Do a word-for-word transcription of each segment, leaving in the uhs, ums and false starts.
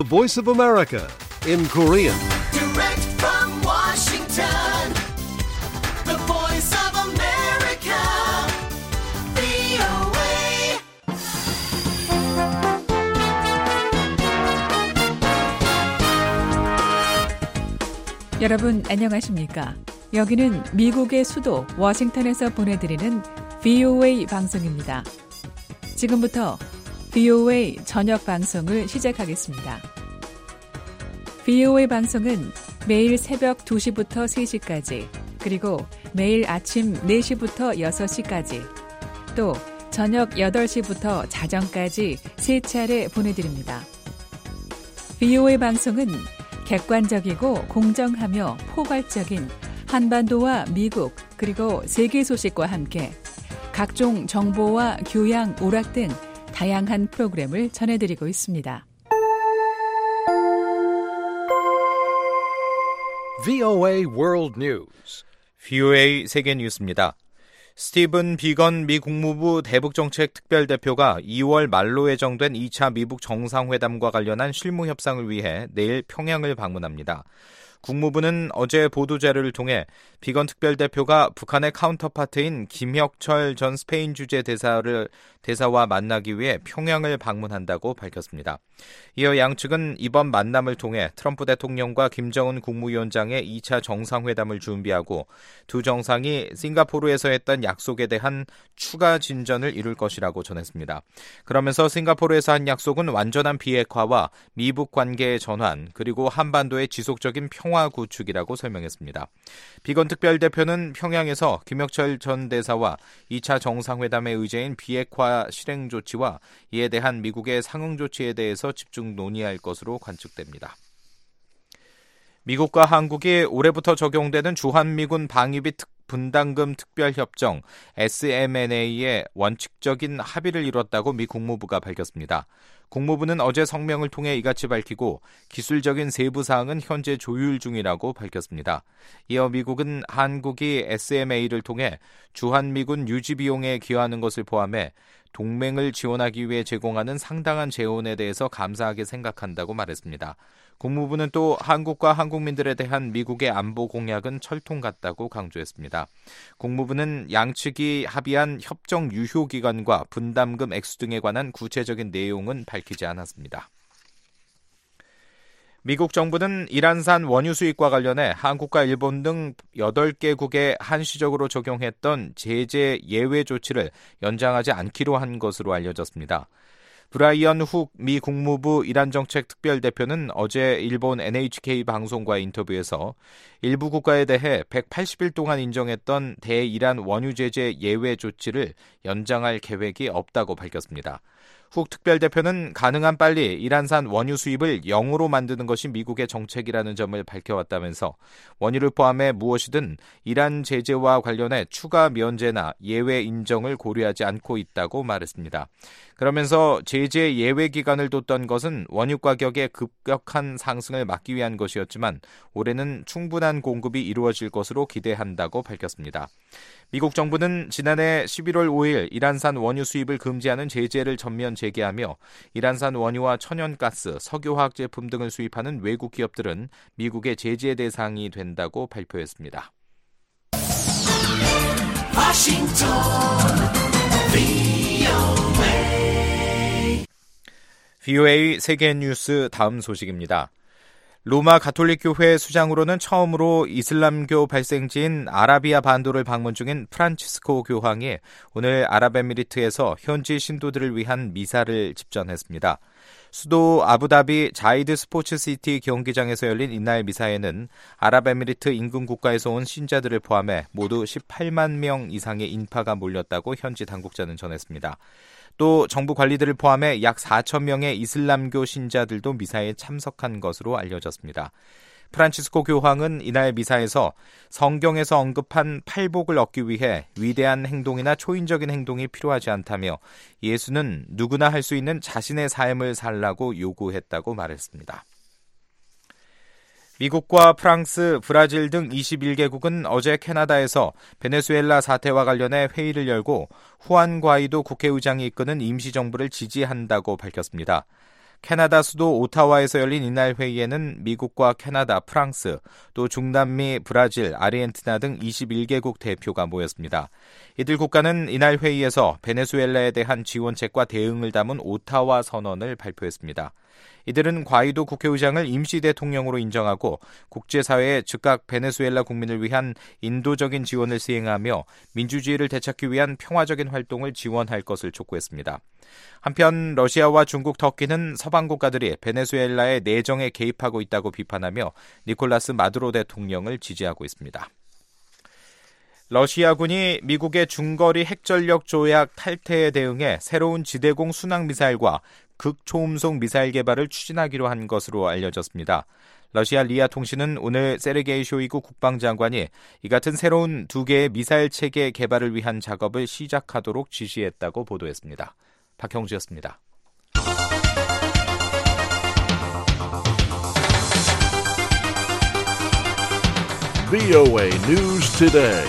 The Voice of America in Korean. Direct from Washington, the Voice of America, 브이오에이. 여러분 안녕하십니까? 여기는 미국의 수도 워싱턴에서 보내드리는 브이오에이 방송입니다. 지금부터 브이오에이 저녁 방송을 시작하겠습니다. 브이오에이 방송은 매일 새벽 두 시부터 세 시까지, 그리고 매일 아침 네 시부터 여섯 시까지, 또 저녁 여덟 시부터 자정까지 세 차례 보내드립니다. 브이오에이 방송은 객관적이고 공정하며 포괄적인 한반도와 미국 그리고 세계 소식과 함께 각종 정보와 교양, 오락 등 다양한 프로그램을 전해드리고 있습니다. 브이오에이 World News. 브이오에이 세계 뉴스입니다. 스티븐 비건 미 국무부 대북정책 특별대표가 이월 말로 예정된 이 차 미북 정상회담과 관련한 실무 협상을 위해 내일 평양을 방문합니다. 국무부는 어제 보도자료를 통해 비건 특별대표가 북한의 카운터파트인 김혁철 전 스페인 주재 대사를 대사와 만나기 위해 평양을 방문한다고 밝혔습니다. 이어 양측은 이번 만남을 통해 트럼프 대통령과 김정은 국무위원장의 이 차 정상회담을 준비하고 두 정상이 싱가포르에서 했던 약속에 대한 추가 진전을 이룰 것이라고 전했습니다. 그러면서 싱가포르에서 한 약속은 완전한 비핵화와 미북 관계의 전환, 그리고 한반도의 지속적인 평화 구축이라고 설명했습니다. 비건 특별대표는 평양에서 김혁철 전 대사와 이 차 정상회담의 의제인 비핵화 실행 조치와 이에 대한 미국의 상응 조치에 대해서 집중 논의할 것으로 관측됩니다. 미국과 한국이 올해부터 적용되는 주한미군 방위비 특 분담금 특별협정 에스엠엔에이에 원칙적인 합의를 이뤘다고 미 국무부가 밝혔습니다. 국무부는 어제 성명을 통해 이같이 밝히고 기술적인 세부 사항은 현재 조율 중이라고 밝혔습니다. 이어 미국은 한국이 에스엠에이를 통해 주한미군 유지 비용에 기여하는 것을 포함해 동맹을 지원하기 위해 제공하는 상당한 재원에 대해서 감사하게 생각한다고 말했습니다. 국무부는 또 한국과 한국민들에 대한 미국의 안보 공약은 철통 같다고 강조했습니다. 국무부는 양측이 합의한 협정 유효 기간과 분담금 액수 등에 관한 구체적인 내용은 밝히지 않았습니다. 미국 정부는 이란산 원유 수입과 관련해 한국과 일본 등 여덟 개국에 한시적으로 적용했던 제재 예외 조치를 연장하지 않기로 한 것으로 알려졌습니다. 브라이언 훅 미 국무부 이란 정책 특별대표는 어제 일본 엔에이치케이 방송과의 인터뷰에서 일부 국가에 대해 백팔십 일 동안 인정했던 대이란 원유 제재 예외 조치를 연장할 계획이 없다고 밝혔습니다. 훅 특별대표는 가능한 빨리 이란산 원유 수입을 영으로 만드는 것이 미국의 정책이라는 점을 밝혀왔다면서 원유를 포함해 무엇이든 이란 제재와 관련해 추가 면제나 예외 인정을 고려하지 않고 있다고 말했습니다. 그러면서 제재 예외 기간을 뒀던 것은 원유 가격의 급격한 상승을 막기 위한 것이었지만 올해는 충분한 공급이 이루어질 것으로 기대한다고 밝혔습니다. 미국 정부는 지난해 십일월 오일 이란산 원유 수입을 금지하는 제재를 전면 재개하며 이란산 원유와 천연가스, 석유화학 제품 등을 수입하는 외국 기업들은 미국의 제재 대상이 된다고 발표했습니다. 워싱턴 브이오에이. 브이오에이 세계 뉴스 다음 소식입니다. 로마 가톨릭 교회 수장으로는 처음으로 이슬람교 발생지인 아라비아 반도를 방문 중인 프란치스코 교황이 오늘 아랍에미리트에서 현지 신도들을 위한 미사를 집전했습니다. 수도 아부다비 자이드 스포츠시티 경기장에서 열린 이날 미사에는 아랍에미리트 인근 국가에서 온 신자들을 포함해 모두 십팔만 명 이상의 인파가 몰렸다고 현지 당국자는 전했습니다. 또 정부 관리들을 포함해 약 사천 명의 이슬람교 신자들도 미사에 참석한 것으로 알려졌습니다. 프란치스코 교황은 이날 미사에서 성경에서 언급한 팔복을 얻기 위해 위대한 행동이나 초인적인 행동이 필요하지 않다며 예수는 누구나 할 수 있는 자신의 삶을 살라고 요구했다고 말했습니다. 미국과 프랑스, 브라질 등 이십일 개국은 어제 캐나다에서 베네수엘라 사태와 관련해 회의를 열고 후안 과이도 국회의장이 이끄는 임시정부를 지지한다고 밝혔습니다. 캐나다 수도 오타와에서 열린 이날 회의에는 미국과 캐나다, 프랑스, 또 중남미, 브라질, 아르헨티나 등 이십일 개국 대표가 모였습니다. 이들 국가는 이날 회의에서 베네수엘라에 대한 지원책과 대응을 담은 오타와 선언을 발표했습니다. 이들은 과이도 국회의장을 임시 대통령으로 인정하고 국제사회에 즉각 베네수엘라 국민을 위한 인도적인 지원을 시행하며 민주주의를 되찾기 위한 평화적인 활동을 지원할 것을 촉구했습니다. 한편 러시아와 중국, 터키는 서방 국가들이 베네수엘라의 내정에 개입하고 있다고 비판하며 니콜라스 마두로 대통령을 지지하고 있습니다. 러시아군이 미국의 중거리 핵전력 조약 탈퇴에 대응해 새로운 지대공 순항미사일과 극초음속 미사일 개발을 추진하기로 한 것으로 알려졌습니다. 러시아 리아 통신은 오늘 세르게이 쇼이구 국방장관이 이 같은 새로운 두 개의 미사일 체계 개발을 위한 작업을 시작하도록 지시했다고 보도했습니다. 박형주였습니다. 브이오에이 News Today.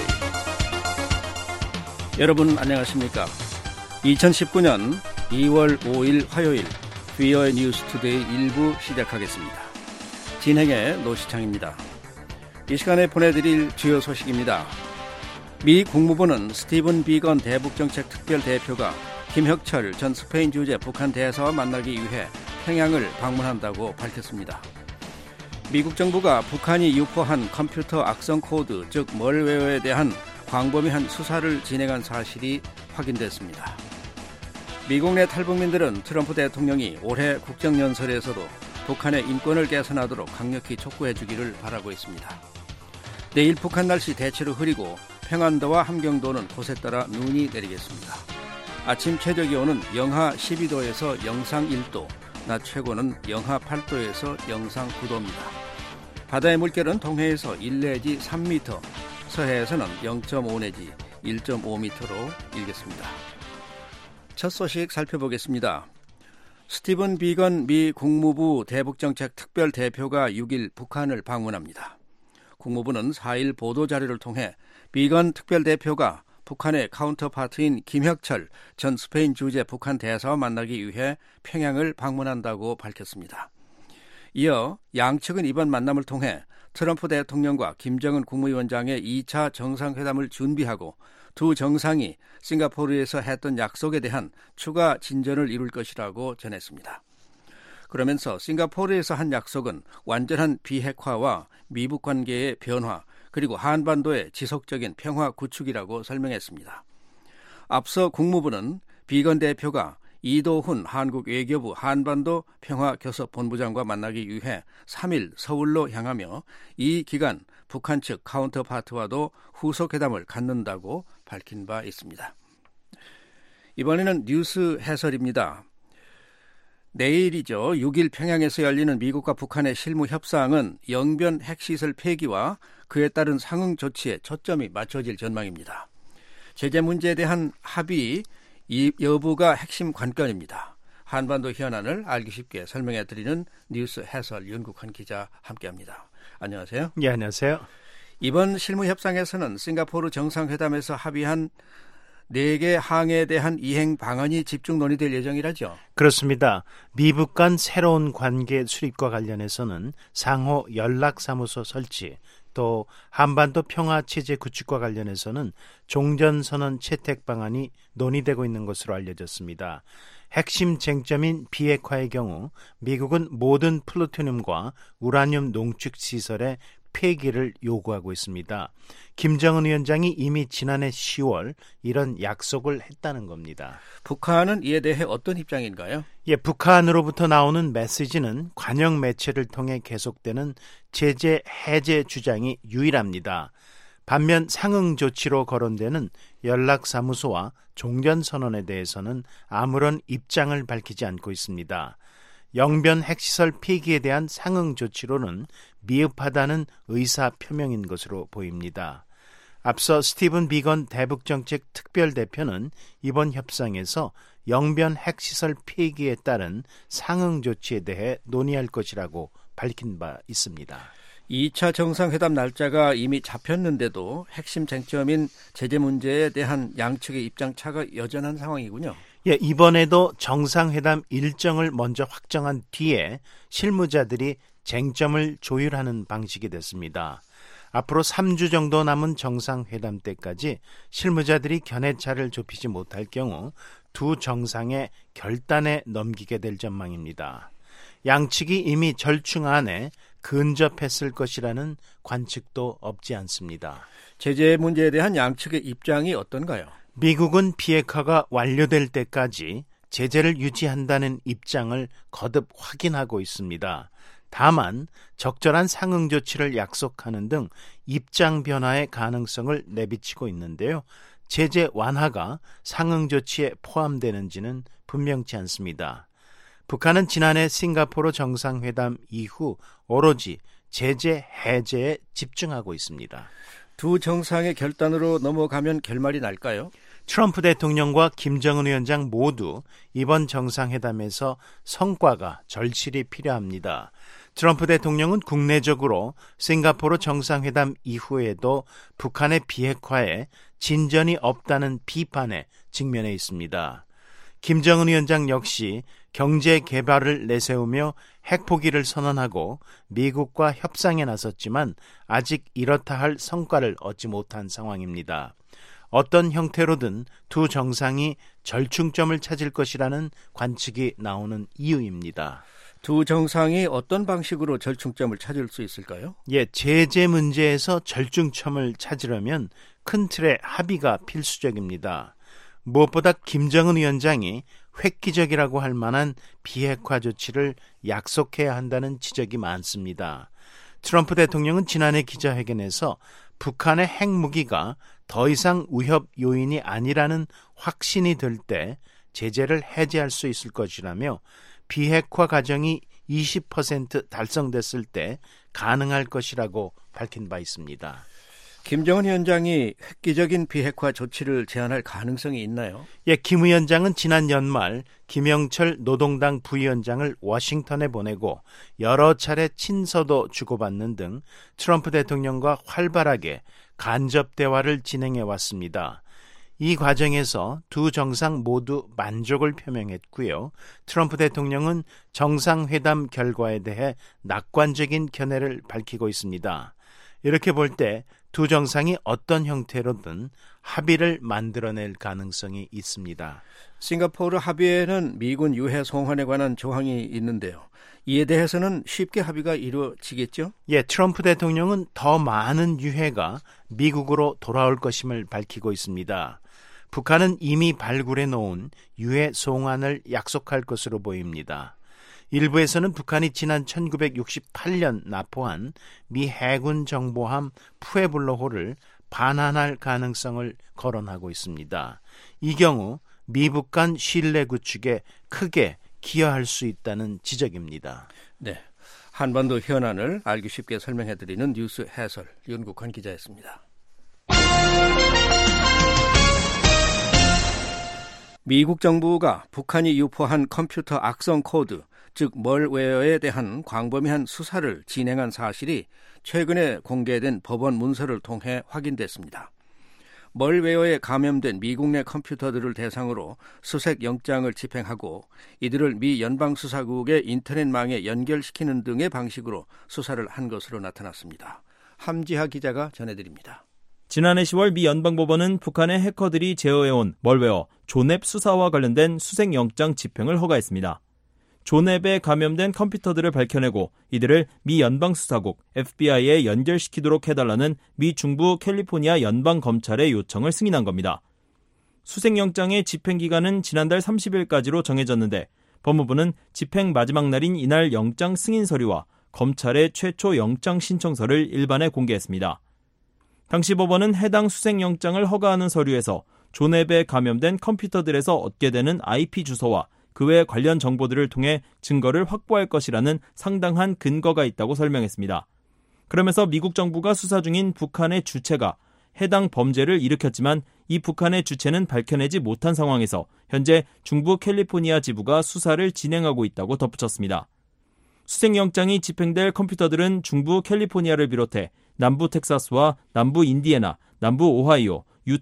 여러분 안녕하십니까? 이천십구 년 이월 오일 화요일 브이오에이 뉴스 투데이 일부 시작하겠습니다. 진행의 노시창입니다. 이 시간에 보내드릴 주요 소식입니다. 미 국무부는 스티븐 비건 대북정책 특별대표가 김혁철 전 스페인 주재 북한 대사와 만나기 위해 평양을 방문한다고 밝혔습니다. 미국 정부가 북한이 유포한 컴퓨터 악성 코드, 즉 멀웨어에 대한 광범위한 수사를 진행한 사실이 확인됐습니다. 미국 내 탈북민들은 트럼프 대통령이 올해 국정연설에서도 북한의 인권을 개선하도록 강력히 촉구해주기를 바라고 있습니다. 내일 북한 날씨 대체로 흐리고 평안도와 함경도는 곳에 따라 눈이 내리겠습니다. 아침 최저기온은 영하 십이 도에서 영상 일 도, 낮 최고는 영하 팔 도에서 영상 구 도입니다. 바다의 물결은 동해에서 일 내지 삼 미터, 서해에서는 영 점 오 내지 일 점 오 미터로 일겠습니다. 첫 소식 살펴보겠습니다. 스티븐 비건 미 국무부 대북정책 특별대표가 육 일 북한을 방문합니다. 국무부는 사 일 보도자료를 통해 비건 특별대표가 북한의 카운터파트인 김혁철 전 스페인 주재 북한 대사와 만나기 위해 평양을 방문한다고 밝혔습니다. 이어 양측은 이번 만남을 통해 트럼프 대통령과 김정은 국무위원장의 이 차 정상회담을 준비하고 두 정상이 싱가포르에서 했던 약속에 대한 추가 진전을 이룰 것이라고 전했습니다. 그러면서 싱가포르에서 한 약속은 완전한 비핵화와 미북 관계의 변화, 그리고 한반도의 지속적인 평화 구축이라고 설명했습니다. 앞서 국무부는 비건 대표가 이도훈 한국 외교부 한반도 평화교섭본부장과 만나기 위해 삼 일 서울로 향하며 이 기간 북한 측 카운터파트와도 후속회담을 갖는다고 밝힌 바 있습니다. 이번에는 뉴스 해설입니다. 내일이죠. 육 일 평양에서 열리는 미국과 북한의 실무 협상은 영변 핵시설 폐기와 그에 따른 상응 조치에 초점이 맞춰질 전망입니다. 제재 문제에 대한 합의 이 여부가 핵심 관건입니다. 한반도 현안을 알기 쉽게 설명해드리는 뉴스 해설 윤국환 기자 함께합니다. 안녕하세요. 예, 안녕하세요. 이번 실무 협상에서는 싱가포르 정상회담에서 합의한 네 개 항에 대한 이행 방안이 집중 논의될 예정이라죠. 그렇습니다. 미북 간 새로운 관계 수립과 관련해서는 상호 연락사무소 설치, 또 한반도 평화체제 구축과 관련해서는 종전선언 채택 방안이 논의되고 있는 것으로 알려졌습니다. 핵심 쟁점인 비핵화의 경우 미국은 모든 플루토늄과 우라늄 농축 시설의 폐기를 요구하고 있습니다. 김정은 위원장이 이미 지난해 시월 이런 약속을 했다는 겁니다. 북한은 이에 대해 어떤 입장인가요? 예, 북한으로부터 나오는 메시지는 관영 매체를 통해 계속되는 제재 해제 주장이 유일합니다. 반면 상응 조치로 거론되는 연락사무소와 종전선언에 대해서는 아무런 입장을 밝히지 않고 있습니다. 영변 핵시설 폐기에 대한 상응 조치로는 미흡하다는 의사 표명인 것으로 보입니다. 앞서 스티븐 비건 대북정책 특별대표는 이번 협상에서 영변 핵시설 폐기에 따른 상응 조치에 대해 논의할 것이라고 밝힌 바 있습니다. 이 차 정상회담 날짜가 이미 잡혔는데도 핵심 쟁점인 제재 문제에 대한 양측의 입장 차가 여전한 상황이군요. 예, 이번에도 정상회담 일정을 먼저 확정한 뒤에 실무자들이 쟁점을 조율하는 방식이 됐습니다. 앞으로 삼 주 정도 남은 정상회담 때까지 실무자들이 견해차를 좁히지 못할 경우 두 정상의 결단에 넘기게 될 전망입니다. 양측이 이미 절충 안에 근접했을 것이라는 관측도 없지 않습니다. 제재 문제에 대한 양측의 입장이 어떤가요? 미국은 비핵화가 완료될 때까지 제재를 유지한다는 입장을 거듭 확인하고 있습니다. 다만 적절한 상응 조치를 약속하는 등 입장 변화의 가능성을 내비치고 있는데요. 제재 완화가 상응 조치에 포함되는지는 분명치 않습니다. 북한은 지난해 싱가포르 정상회담 이후 오로지 제재 해제에 집중하고 있습니다. 두 정상의 결단으로 넘어가면 결말이 날까요? 트럼프 대통령과 김정은 위원장 모두 이번 정상회담에서 성과가 절실히 필요합니다. 트럼프 대통령은 국내적으로 싱가포르 정상회담 이후에도 북한의 비핵화에 진전이 없다는 비판에 직면해 있습니다. 김정은 위원장 역시 경제 개발을 내세우며 핵포기를 선언하고 미국과 협상에 나섰지만 아직 이렇다 할 성과를 얻지 못한 상황입니다. 어떤 형태로든 두 정상이 절충점을 찾을 것이라는 관측이 나오는 이유입니다. 두 정상이 어떤 방식으로 절충점을 찾을 수 있을까요? 예, 제재 문제에서 절충점을 찾으려면 큰 틀의 합의가 필수적입니다. 무엇보다 김정은 위원장이 획기적이라고 할 만한 비핵화 조치를 약속해야 한다는 지적이 많습니다. 트럼프 대통령은 지난해 기자회견에서 북한의 핵무기가 더 이상 위협 요인이 아니라는 확신이 들 때 제재를 해제할 수 있을 것이라며 비핵화 과정이 이십 퍼센트 달성됐을 때 가능할 것이라고 밝힌 바 있습니다. 김정은 위원장이 획기적인 비핵화 조치를 제안할 가능성이 있나요? 예, 김 위원장은 지난 연말 김영철 노동당 부위원장을 워싱턴에 보내고 여러 차례 친서도 주고받는 등 트럼프 대통령과 활발하게 간접 대화를 진행해 왔습니다. 이 과정에서 두 정상 모두 만족을 표명했고요. 트럼프 대통령은 정상회담 결과에 대해 낙관적인 견해를 밝히고 있습니다. 이렇게 볼 때 두 정상이 어떤 형태로든 합의를 만들어낼 가능성이 있습니다. 싱가포르 합의에는 미군 유해 송환에 관한 조항이 있는데요. 이에 대해서는 쉽게 합의가 이루어지겠죠? 예, 트럼프 대통령은 더 많은 유해가 미국으로 돌아올 것임을 밝히고 있습니다. 북한은 이미 발굴해 놓은 유해 송환을 약속할 것으로 보입니다. 일부에서는 북한이 지난 천구백육십팔 년 납포한 미 해군 정보함 푸에블로호를 반환할 가능성을 거론하고 있습니다. 이 경우 미북 간 신뢰 구축에 크게 기여할 수 있다는 지적입니다. 네, 한반도 현안을 알기 쉽게 설명해드리는 뉴스 해설 윤국환 기자였습니다. 미국 정부가 북한이 유포한 컴퓨터 악성 코드, 즉 멀웨어에 대한 광범위한 수사를 진행한 사실이 최근에 공개된 법원 문서를 통해 확인됐습니다. 멀웨어에 감염된 미국 내 컴퓨터들을 대상으로 수색 영장을 집행하고 이들을 미 연방수사국의 인터넷망에 연결시키는 등의 방식으로 수사를 한 것으로 나타났습니다. 함지하 기자가 전해드립니다. 지난해 시월 미 연방법원은 북한의 해커들이 제어해온 멀웨어 존앱 수사와 관련된 수색영장 집행을 허가했습니다. 존앱에 감염된 컴퓨터들을 밝혀내고 이들을 미 연방수사국 에프비아이에 연결시키도록 해달라는 미 중부 캘리포니아 연방검찰의 요청을 승인한 겁니다. 수색영장의 집행기간은 지난달 삼십 일까지로 정해졌는데 법무부는 집행 마지막 날인 이날 영장 승인 서류와 검찰의 최초 영장 신청서를 일반에 공개했습니다. 당시 법원은 해당 수색영장을 허가하는 서류에서 존앱에 감염된 컴퓨터들에서 얻게 되는 아이피 주소와 그 외 관련 정보들을 통해 증거를 확보할 것이라는 상당한 근거가 있다고 설명했습니다. 그러면서 미국 정부가 수사 중인 북한의 주체가 해당 범죄를 일으켰지만 이 북한의 주체는 밝혀내지 못한 상황에서 현재 중부 캘리포니아 지부가 수사를 진행하고 있다고 덧붙였습니다. 수색영장이 집행될 컴퓨터들은 중부 캘리포니아를 비롯해 남부 텍사스와 남부 인디애나, 남부 오하이오, 유타,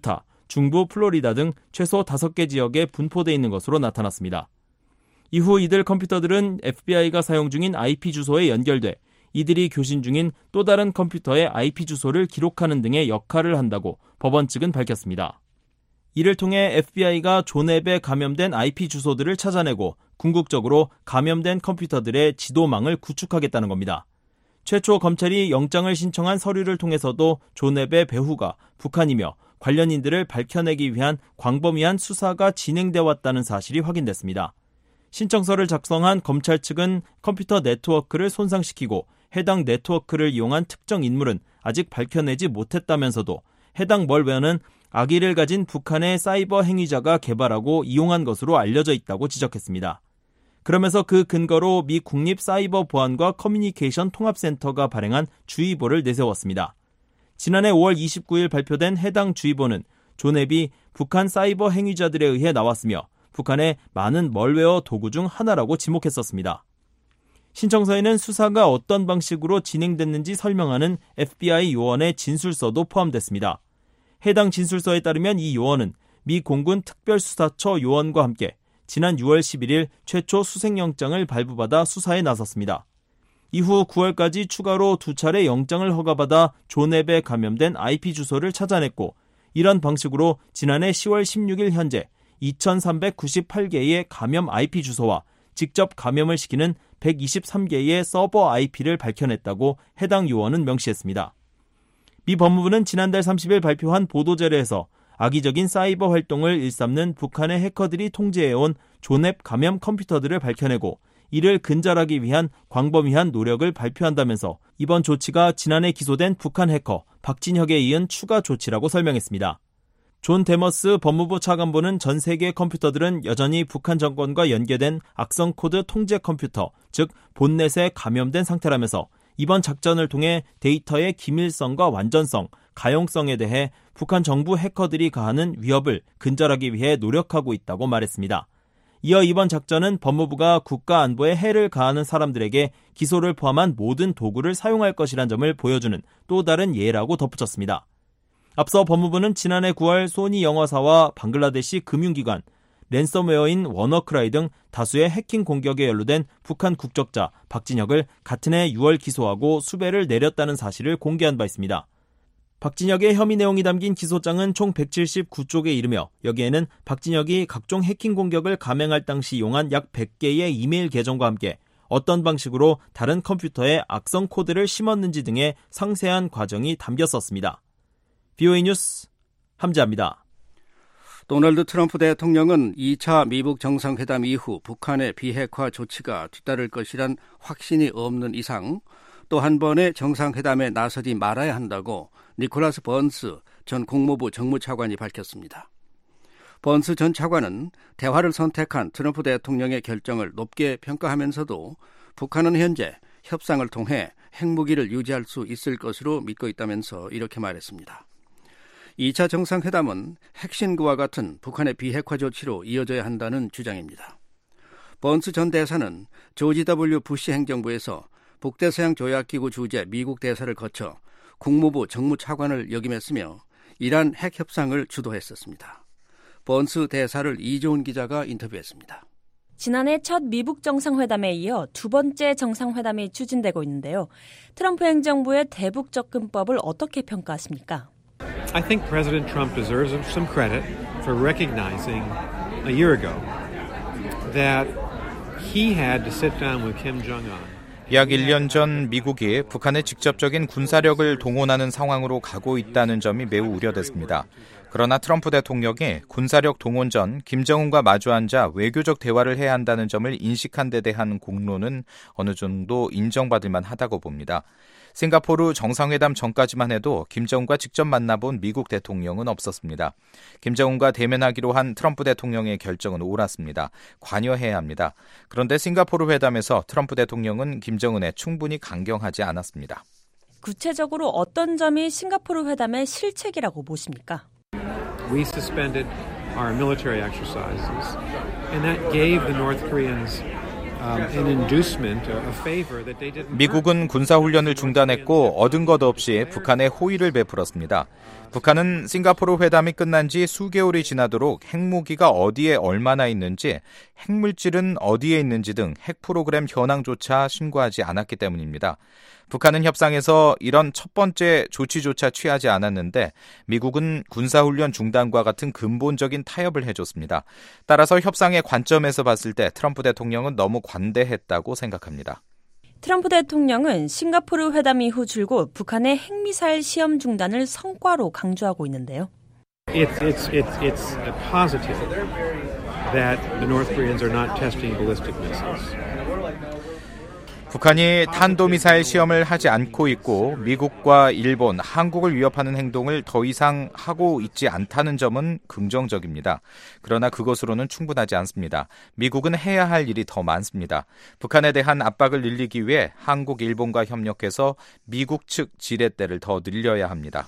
중부 플로리다 등 최소 다섯 개 지역에 분포돼 있는 것으로 나타났습니다. 이후 이들 컴퓨터들은 에프비아이가 사용 중인 아이피 주소에 연결돼 이들이 교신 중인 또 다른 컴퓨터의 아이피 주소를 기록하는 등의 역할을 한다고 법원 측은 밝혔습니다. 이를 통해 에프비아이가 존앱에 감염된 아이피 주소들을 찾아내고 궁극적으로 감염된 컴퓨터들의 지도망을 구축하겠다는 겁니다. 최초 검찰이 영장을 신청한 서류를 통해서도 존앱의 배후가 북한이며 관련인들을 밝혀내기 위한 광범위한 수사가 진행되어 왔다는 사실이 확인됐습니다. 신청서를 작성한 검찰 측은 컴퓨터 네트워크를 손상시키고 해당 네트워크를 이용한 특정 인물은 아직 밝혀내지 못했다면서도 해당 멀웨어는 악의를 가진 북한의 사이버 행위자가 개발하고 이용한 것으로 알려져 있다고 지적했습니다. 그러면서 그 근거로 미 국립사이버보안과 커뮤니케이션 통합센터가 발행한 주의보를 내세웠습니다. 지난해 오월 이십구일 발표된 해당 주의보는 존앱이 북한 사이버 행위자들에 의해 나왔으며 북한의 많은 멀웨어 도구 중 하나라고 지목했었습니다. 신청서에는 수사가 어떤 방식으로 진행됐는지 설명하는 에프비아이 요원의 진술서도 포함됐습니다. 해당 진술서에 따르면 이 요원은 미 공군 특별수사처 요원과 함께 지난 유월 십일일 최초 수색영장을 발부받아 수사에 나섰습니다. 이후 구월까지 추가로 두 차례 영장을 허가받아 존앱에 감염된 아이피 주소를 찾아냈고 이런 방식으로 지난해 시월 십육일 현재 이천삼백구십팔 개의 감염 아이피 주소와 직접 감염을 시키는 백이십삼 개의 서버 아이피를 밝혀냈다고 해당 요원은 명시했습니다. 미 법무부는 지난달 삼십일 발표한 보도자료에서 악의적인 사이버 활동을 일삼는 북한의 해커들이 통제해온 존앱 감염 컴퓨터들을 밝혀내고 이를 근절하기 위한 광범위한 노력을 발표한다면서 이번 조치가 지난해 기소된 북한 해커 박진혁에 이은 추가 조치라고 설명했습니다. 존 데머스 법무부 차관보는 전 세계 컴퓨터들은 여전히 북한 정권과 연계된 악성 코드 통제 컴퓨터, 즉 본넷에 감염된 상태라면서 이번 작전을 통해 데이터의 기밀성과 완전성, 가용성에 대해 북한 정부 해커들이 가하는 위협을 근절하기 위해 노력하고 있다고 말했습니다. 이어 이번 작전은 법무부가 국가 안보에 해를 가하는 사람들에게 기소를 포함한 모든 도구를 사용할 것이란 점을 보여주는 또 다른 예라고 덧붙였습니다. 앞서 법무부는 지난해 구월 소니 영화사와 방글라데시 금융기관, 랜섬웨어인 워너크라이 등 다수의 해킹 공격에 연루된 북한 국적자 박진혁을 같은 해 유월 기소하고 수배를 내렸다는 사실을 공개한 바 있습니다. 박진혁의 혐의 내용이 담긴 기소장은 총 백칠십구 쪽에 이르며 여기에는 박진혁이 각종 해킹 공격을 감행할 당시 이용한 약 백 개의 이메일 계정과 함께 어떤 방식으로 다른 컴퓨터에 악성 코드를 심었는지 등의 상세한 과정이 담겼었습니다. 비오에이 뉴스 함재합니다. 도널드 트럼프 대통령은 이 차 미북 정상회담 이후 북한의 비핵화 조치가 뒤따를 것이란 확신이 없는 이상 또 한 번의 정상회담에 나서지 말아야 한다고 니콜라스 번스 전 국무부 정무차관이 밝혔습니다. 번스 전 차관은 대화를 선택한 트럼프 대통령의 결정을 높게 평가하면서도 북한은 현재 협상을 통해 핵무기를 유지할 수 있을 것으로 믿고 있다면서 이렇게 말했습니다. 이 차 정상회담은 핵심과 같은 북한의 비핵화 조치로 이어져야 한다는 주장입니다. 번스 전 대사는 조지 더블유 부시 행정부에서 북대서양 조약기구 주재 미국 대사를 거쳐 국무부 정무차관을 역임했으며 이란 핵 협상을 주도했었습니다. 번스 대사를 이조은 기자가 인터뷰했습니다. 지난해 첫 미북 정상회담에 이어 두 번째 정상회담이 추진되고 있는데요. 트럼프 행정부의 대북 접근법을 어떻게 평가하십니까? I think President Trump deserves some credit for recognizing a year ago that he had to sit down with Kim Jong-un. 약 일 년 전 미국이 북한의 직접적인 군사력을 동원하는 상황으로 가고 있다는 점이 매우 우려됐습니다. 그러나 트럼프 대통령이 군사력 동원 전 김정은과 마주 앉아 외교적 대화를 해야 한다는 점을 인식한 데 대한 공로는 어느 정도 인정받을 만하다고 봅니다. 싱가포르 정상회담 전까지만 해도 김정은과 직접 만나본 미국 대통령은 없었습니다. 김정은과 대면하기로 한 트럼프 대통령의 결정은 옳았습니다. 관여해야 합니다. 그런데 싱가포르 회담에서 트럼프 대통령은 김정은에 충분히 강경하지 않았습니다. 구체적으로 어떤 점이 싱가포르 회담의 실책이라고 보십니까? We suspended our military exercises, and that gave the North Koreans um, an inducement, a favor that they didn't. 미국은 군사훈련을 중단했고 얻은 것 없이 북한에 호의를 베풀었습니다. 북한은 싱가포르 회담이 끝난 지 수개월이 지나도록 핵무기가 어디에 얼마나 있는지, 핵물질은 어디에 있는지 등 핵 프로그램 현황조차 신고하지 않았기 때문입니다. 북한은 협상에서 이런 첫 번째 조치조차 취하지 않았는데 미국은 군사훈련 중단과 같은 근본적인 타협을 해줬습니다. 따라서 협상의 관점에서 봤을 때 트럼프 대통령은 너무 관대했다고 생각합니다. 트럼프 대통령은 싱가포르 회담 이후 줄곧 북한의 핵미사일 시험 중단을 성과로 강조하고 있는데요. It's, it's, it's, it's a positive that the North Koreans are not testing ballistic missiles. 북한이 탄도미사일 시험을 하지 않고 있고 미국과 일본, 한국을 위협하는 행동을 더 이상 하고 있지 않다는 점은 긍정적입니다. 그러나 그것으로는 충분하지 않습니다. 미국은 해야 할 일이 더 많습니다. 북한에 대한 압박을 늘리기 위해 한국, 일본과 협력해서 미국 측 지렛대를 더 늘려야 합니다.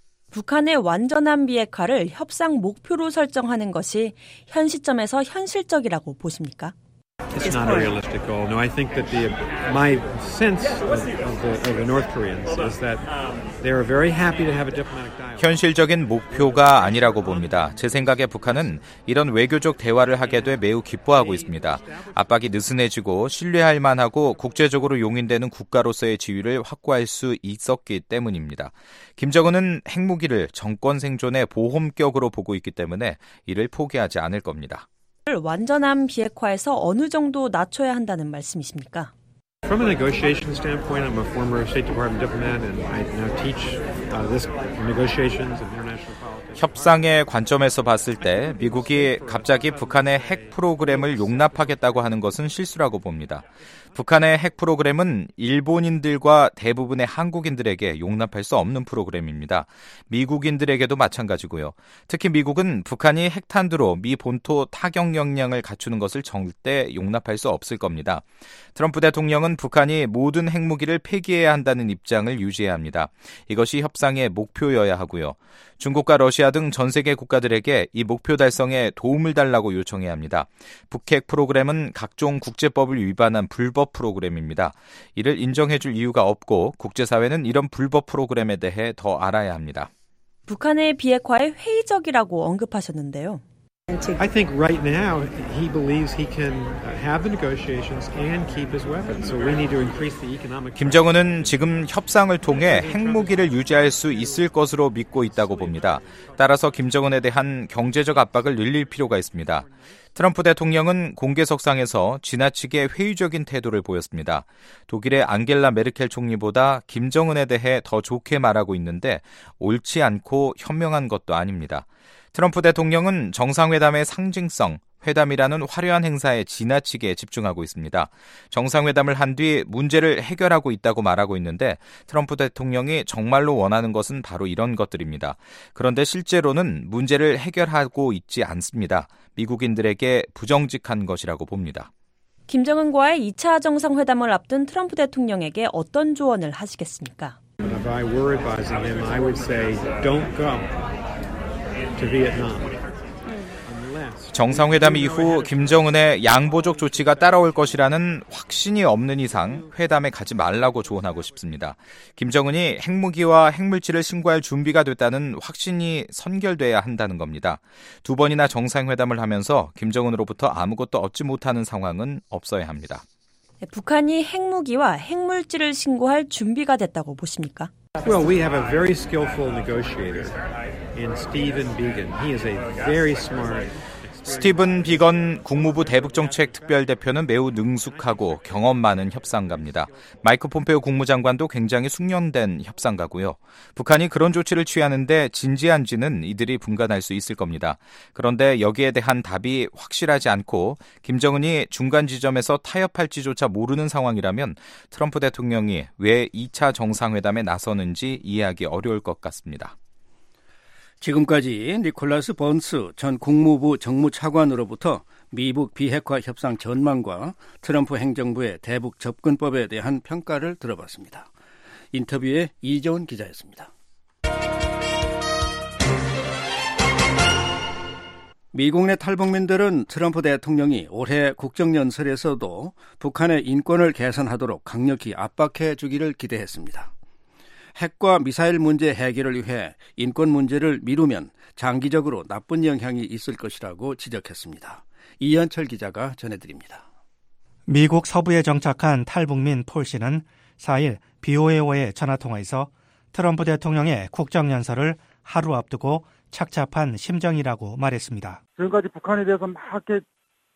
북한의 완전한 비핵화를 협상 목표로 설정하는 것이 현 시점에서 현실적이라고 보십니까? It's not a realistic goal. No, I think that the my sense of the, of the North Koreans is that they are very happy to have a diplomatic dialogue. 현실적인 목표가 아니라고 봅니다. 제 생각에 북한은 이런 외교적 대화를 하게 돼 매우 기뻐하고 있습니다. 압박이 느슨해지고 신뢰할 만하고 국제적으로 용인되는 국가로서의 지위를 확보할 수 있었기 때문입니다. 김정은은 핵무기를 정권 생존의 보험격으로 보고 있기 때문에 이를 포기하지 않을 겁니다. 완전한 비핵화에서 어느 정도 낮춰야 한다는 말씀이십니까? From a negotiation standpoint, I'm a former State Department diplomat and I now teach uh, this negotiations and international politics. 협상의 관점에서 봤을 때 미국이 갑자기 북한의 핵 프로그램을 용납하겠다고 하는 것은 실수라고 봅니다. 북한의 핵 프로그램은 일본인들과 대부분의 한국인들에게 용납할 수 없는 프로그램입니다. 미국인들에게도 마찬가지고요. 특히 미국은 북한이 핵탄두로 미 본토 타격 역량을 갖추는 것을 절대 용납할 수 없을 겁니다. 트럼프 대통령은 북한이 모든 핵무기를 폐기해야 한다는 입장을 유지해야 합니다. 이것이 협상의 목표여야 하고요. 중국과 러시아 등 전 세계 국가들에게 이 목표 달성에 도움을 달라고 요청해야 합니다. 북핵 프로그램은 각종 국제법을 위반한 불법 프로그램입니다. 이를 인정해줄 이유가 없고 국제사회는 이런 불법 프로그램에 대해 더 알아야 합니다. 북한의 비핵화에 회의적이라고 언급하셨는데요. I think right now he believes he can have the negotiations and keep his weapons. So we need to increase the economic. 김정은은 지금 협상을 통해 핵무기를 유지할 수 있을 것으로 믿고 있다고 봅니다. 따라서 김정은에 대한 경제적 압박을 늘릴 필요가 있습니다. 트럼프 대통령은 공개석상에서 지나치게 회의적인 태도를 보였습니다. 독일의 앙겔라 메르켈 총리보다 김정은에 대해 더 좋게 말하고 있는데 옳지 않고 현명한 것도 아닙니다. 트럼프 대통령은 정상회담의 상징성, 회담이라는 화려한 행사에 지나치게 집중하고 있습니다. 정상회담을 한 뒤 문제를 해결하고 있다고 말하고 있는데 트럼프 대통령이 정말로 원하는 것은 바로 이런 것들입니다. 그런데 실제로는 문제를 해결하고 있지 않습니다. 미국인들에게 부정직한 것이라고 봅니다. 김정은과의 이 차 정상회담을 앞둔 트럼프 대통령에게 어떤 조언을 하시겠습니까? If I were advising him, I would say don't go to Vietnam. 정상회담 이후 김정은의 양보적 조치가 따라올 것이라는 확신이 없는 이상 회담에 가지 말라고 조언하고 싶습니다. 김정은이 핵무기와 핵물질을 신고할 준비가 됐다는 확신이 선결돼야 한다는 겁니다. 두 번이나 정상회담을 하면서 김정은으로부터 아무것도 얻지 못하는 상황은 없어야 합니다. 북한이 핵무기와 핵물질을 신고할 준비가 됐다고 보십니까? Well, we have a very skillful negotiator in Stephen Biegun. He is a very smart. 스티븐 비건 국무부 대북정책 특별대표는 매우 능숙하고 경험 많은 협상가입니다. 마이크 폼페오 국무장관도 굉장히 숙련된 협상가고요. 북한이 그런 조치를 취하는데 진지한지는 이들이 분간할 수 있을 겁니다. 그런데 여기에 대한 답이 확실하지 않고 김정은이 중간 지점에서 타협할지조차 모르는 상황이라면 트럼프 대통령이 왜 이 차 정상회담에 나서는지 이해하기 어려울 것 같습니다. 지금까지 니콜라스 번스 전 국무부 정무차관으로부터 미북 비핵화 협상 전망과 트럼프 행정부의 대북 접근법에 대한 평가를 들어봤습니다. 인터뷰에 이재원 기자였습니다. 미국 내 탈북민들은 트럼프 대통령이 올해 국정연설에서도 북한의 인권을 개선하도록 강력히 압박해 주기를 기대했습니다. 핵과 미사일 문제 해결을 위해 인권 문제를 미루면 장기적으로 나쁜 영향이 있을 것이라고 지적했습니다. 이현철 기자가 전해드립니다. 미국 서부에 정착한 탈북민 폴 씨는 사 일 비오에이와의 전화통화에서 트럼프 대통령의 국정연설을 하루 앞두고 착잡한 심정이라고 말했습니다. 지금까지 북한에 대해서 막 이렇게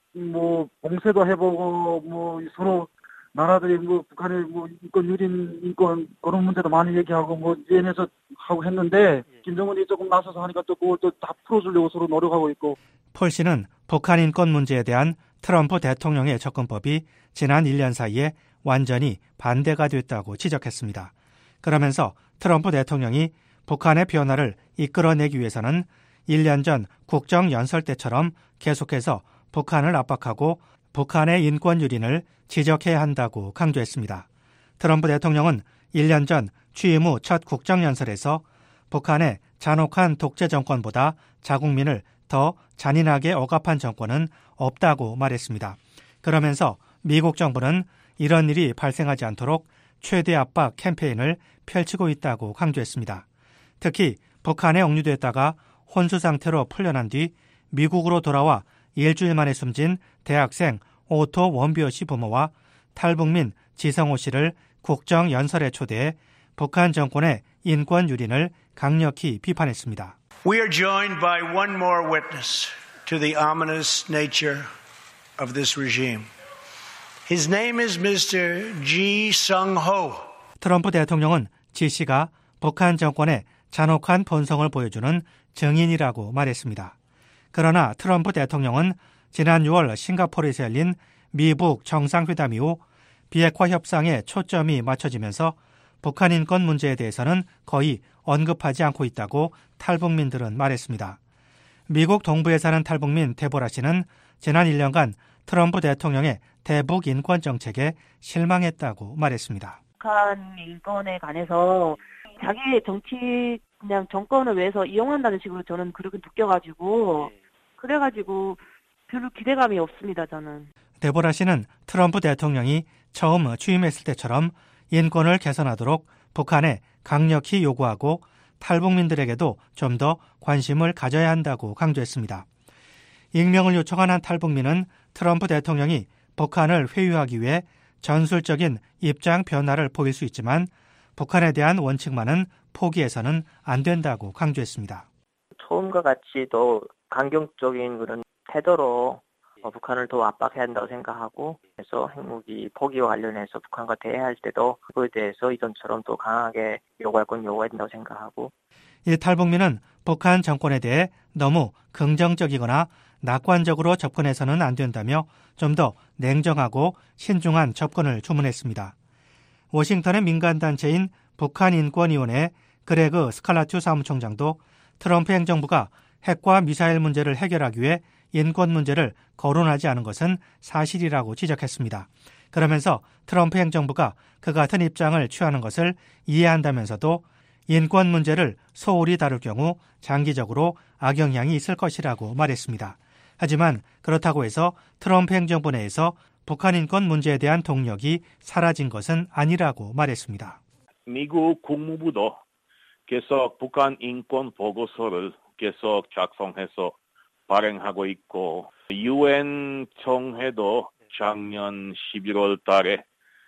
뭐 봉쇄도 해보고 뭐 서로 나라들이 뭐 북한의 뭐 인권 유린 인권 그런 문제도 많이 얘기하고 뭐 유엔에서 하고 했는데 김정은이 조금 나서서 하니까 또 그걸 또 다 풀어주려고 서로 노력하고 있고. 폴 씨는 북한 인권 문제에 대한 트럼프 대통령의 접근법이 지난 일 년 사이에 완전히 반대가 됐다고 지적했습니다. 그러면서 트럼프 대통령이 북한의 변화를 이끌어내기 위해서는 일 년 전 국정연설 때처럼 계속해서 북한을 압박하고 북한의 인권 유린을 지적해야 한다고 강조했습니다. 트럼프 대통령은 일 년 전 취임 후 첫 국정연설에서 북한의 잔혹한 독재 정권보다 자국민을 더 잔인하게 억압한 정권은 없다고 말했습니다. 그러면서 미국 정부는 이런 일이 발생하지 않도록 최대 압박 캠페인을 펼치고 있다고 강조했습니다. 특히 북한에 억류됐다가 혼수 상태로 풀려난 뒤 미국으로 돌아와 일주일 만에 숨진 대학생 오토 원비어 씨 부모와 탈북민 지성호 씨를 국정연설에 초대해 북한 정권의 인권 유린을 강력히 비판했습니다. We are joined by one more witness to the ominous nature of this regime. His name is 미스터 Ji Sung-ho. 트럼프 대통령은 지 씨가 북한 정권의 잔혹한 본성을 보여주는 증인이라고 말했습니다. 그러나 트럼프 대통령은 지난 유월 싱가포르에서 열린 미북 정상회담 이후 비핵화 협상에 초점이 맞춰지면서 북한 인권 문제에 대해서는 거의 언급하지 않고 있다고 탈북민들은 말했습니다. 미국 동부에 사는 탈북민 데보라 씨는 지난 일 년간 트럼프 대통령의 대북 인권 정책에 실망했다고 말했습니다. 북한 인권에 관해서 자기 정치 그냥 정권을 위해서 이용한다는 식으로 저는 그렇게 느껴가지고 그래가지고 별로 기대감이 없습니다. 저는. 데보라 씨는 트럼프 대통령이 처음 취임했을 때처럼 인권을 개선하도록 북한에 강력히 요구하고 탈북민들에게도 좀 더 관심을 가져야 한다고 강조했습니다. 익명을 요청한 한 탈북민은 트럼프 대통령이 북한을 회유하기 위해 전술적인 입장 변화를 보일 수 있지만 북한에 대한 원칙만은 포기해서는 안 된다고 강조했습니다. 처음과 같이 더 강경적인 그런 태도로 북한을 더 압박해야 한다고 생각하고 그래서 핵무기 포기와 관련해서 북한과 대화할 때도 그거에 대해서 이전처럼 더 강하게 요구할 건 요구해야 된다고 생각하고 이 탈북민은 북한 정권에 대해 너무 긍정적이거나 낙관적으로 접근해서는 안 된다며 좀 더 냉정하고 신중한 접근을 주문했습니다. 워싱턴의 민간단체인 북한인권위원회 그레그 스칼라튜 사무총장도 트럼프 행정부가 핵과 미사일 문제를 해결하기 위해 인권 문제를 거론하지 않은 것은 사실이라고 지적했습니다. 그러면서 트럼프 행정부가 그 같은 입장을 취하는 것을 이해한다면서도 인권 문제를 소홀히 다룰 경우 장기적으로 악영향이 있을 것이라고 말했습니다. 하지만 그렇다고 해서 트럼프 행정부 내에서 북한 인권 문제에 대한 동력이 사라진 것은 아니라고 말했습니다. 미국 국무부도 계속 북한 인권 보고서를 계속 작성해서 발행하고 있고 유엔 총회도 작년 십일월 달에